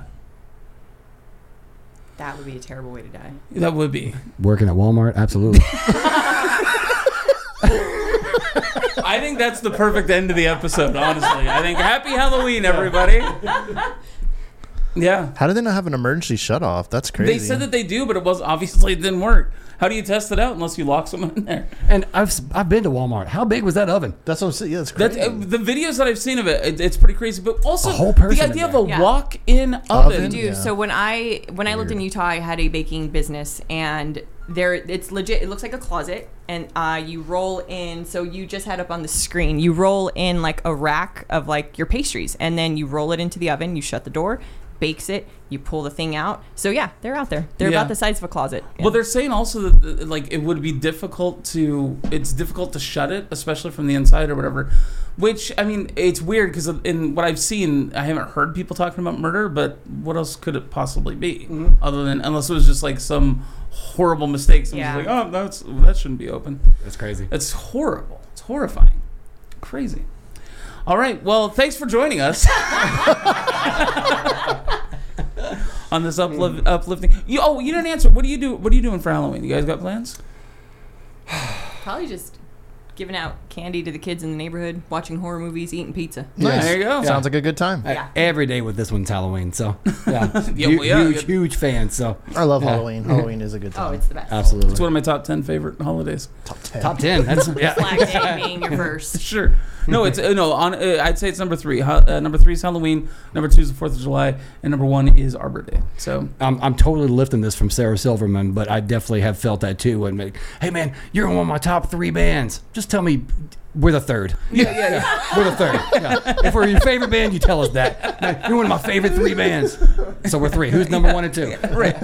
That would be a terrible way to die. that would be. Working at Walmart, absolutely. I think that's the perfect end to the episode, honestly. I think happy Halloween, everybody. Yeah. How did they not have an emergency shut off? That's crazy. They said that they do, but it was obviously it didn't work. How do you test it out unless you lock someone in there? And I've I've been to Walmart. How big was that oven? That's what I'm saying. Yeah, that's That's, crazy. uh, the videos that I've seen of it, it, it's pretty crazy. But also A whole person the in idea of there. a Yeah. walk-in oven. Oven? Dude, Yeah. so when I when I lived in Utah, I had a baking business, and there it's legit. It looks like a closet, and uh, you roll in. So you just had up on the screen. You roll in like a rack of like your pastries, and then you roll it into the oven. You shut the door, bakes it. You pull the thing out. So yeah, they're out there. They're Yeah. about the size of a closet. Yeah. Well, they're saying also that uh, like it would be difficult to it's difficult to shut it, especially from the inside or whatever. Which I mean, it's weird because in what I've seen, I haven't heard people talking about murder. But what else could it possibly be other than unless it was just like some horrible mistake? Someone's Yeah. like, oh, that's that shouldn't be open. That's crazy. It's horrible. It's horrifying. Crazy. All right. Well, thanks for joining us. On this uplift, uplifting. You, oh, you didn't answer. What do you do? What are you doing for Halloween? You guys got plans? Probably just giving out candy to the kids in the neighborhood, watching horror movies, eating pizza. Nice. There you go. Sounds like a good time. I- Yeah. Every day with this one's Halloween, so yeah, Yeah, Hu- well, yeah, huge, yeah. huge fan. So I love Yeah. Halloween. Halloween is a good time. Oh, it's the best. absolutely, It's one of my top ten favorite holidays. top ten. top ten. That's yeah. Flag Day being your first. Sure. No, it's uh, no. On uh, I'd say it's number three. Ha- Uh, number three is Halloween. Number two is the Fourth of July, and number one is Arbor Day. So I'm, I'm totally lifting this from Sarah Silverman, but I definitely have felt that too. And like, hey man, you're in one of my top three bands. Just tell me we're the third. yeah, yeah, yeah. We're the third. Yeah. If we're your favorite band, you tell us that. No, you're one of my favorite three bands. So we're three. Who's number one and two?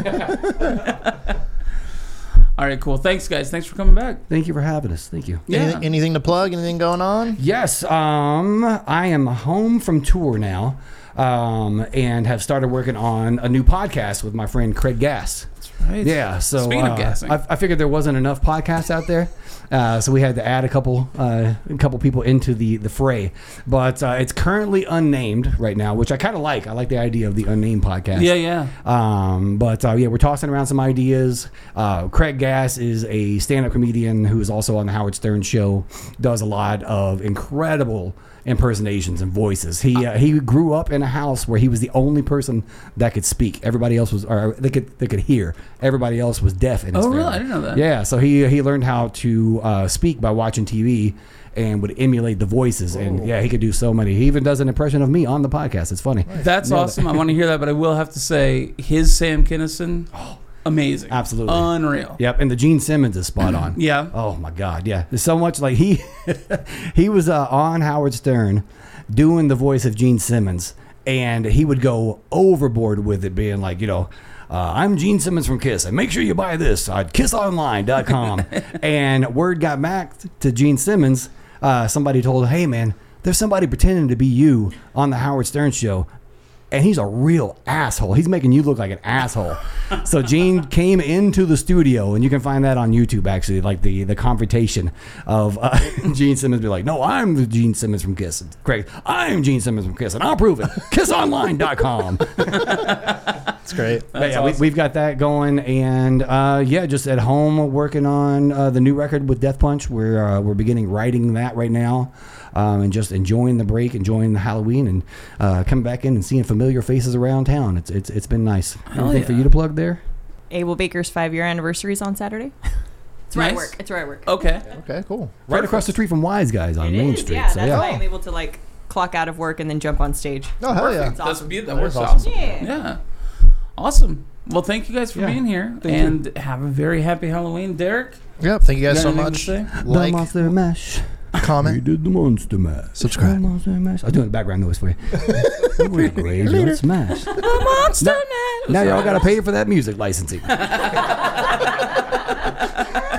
All right, cool. Thanks, guys. Thanks for coming back. Thank you for having us. Thank you. Yeah. Anything, anything to plug? Anything going on? Yes, um, I am home from tour now, um, and have started working on a new podcast with my friend Craig Gass. Right. Yeah, so Speaking uh, of gassing, I, I figured there wasn't enough podcasts out there, uh, so we had to add a couple, uh, a couple people into the the fray. But uh, it's currently unnamed right now, which I kind of like. I like the idea of the unnamed podcast. yeah, yeah. Um, but uh, yeah, we're tossing around some ideas. Uh, Craig Gass is a stand-up comedian who is also on the Howard Stern Show. Does a lot of incredible impersonations and voices. He uh, he grew up in a house where he was the only person that could speak. Everybody else was, or they could they could hear. Everybody else was deaf in his Oh, really? family. I didn't know that. Yeah, so he he learned how to uh, speak by watching T V. And would emulate the voices, and yeah, he could do so many. He even does an impression of me on the podcast. It's funny. That's Yeah. awesome. I want to hear that, but I will have to say his Sam Kinison, amazing, Absolutely. unreal. Yep, and the Gene Simmons is spot on. Yeah. Oh my God, yeah. There's so much like he he was uh, on Howard Stern doing the voice of Gene Simmons, and he would go overboard with it, being like, you know, uh, I'm Gene Simmons from Kiss, and make sure you buy this at kiss online dot com. And word got back to Gene Simmons. Uh, somebody told, hey man, there's somebody pretending to be you on the Howard Stern show. and he's a real asshole. He's making you look like an asshole. So Gene came into the studio, and you can find that on YouTube, actually, like the, the confrontation of uh, Gene Simmons be like, no, I'm the Gene Simmons from Kiss. And Craig, I'm Gene Simmons from Kiss, and I'll prove it. kiss online dot com. That's great. But yeah, awesome. we, we've got that going, and uh, yeah, just at home working on uh, the new record with Death Punch. We're uh, we're beginning writing that right now, um, and just enjoying the break, enjoying the Halloween, and uh, coming back in and seeing familiar faces around town. It's it's it's been nice. Hell Anything yeah. for you to plug there? Abel Baker's five-year anniversary is on Saturday. It's where Nice. I work. It's where I work. Okay. Okay, cool. Right across the street from Wise Guys on It Main is, Street. yeah. so That's yeah. why I'm able to like clock out of work and then jump on stage. Oh, hell yeah. It's That's awesome. beautiful. That That is works awesome. awesome. Yeah. Yeah. Awesome. Well, thank you guys for Yeah. being here, Thank you. and have a very happy Halloween, Derek. Yep. Thank you guys You so got much. anything to say? The Like, Monster Mash. We comment. did the Monster Mash. Subscribe. The Monster Mash. I was doing the background noise for you. We're Graveyard Smash. Monster Now y'all got to pay for that music licensing.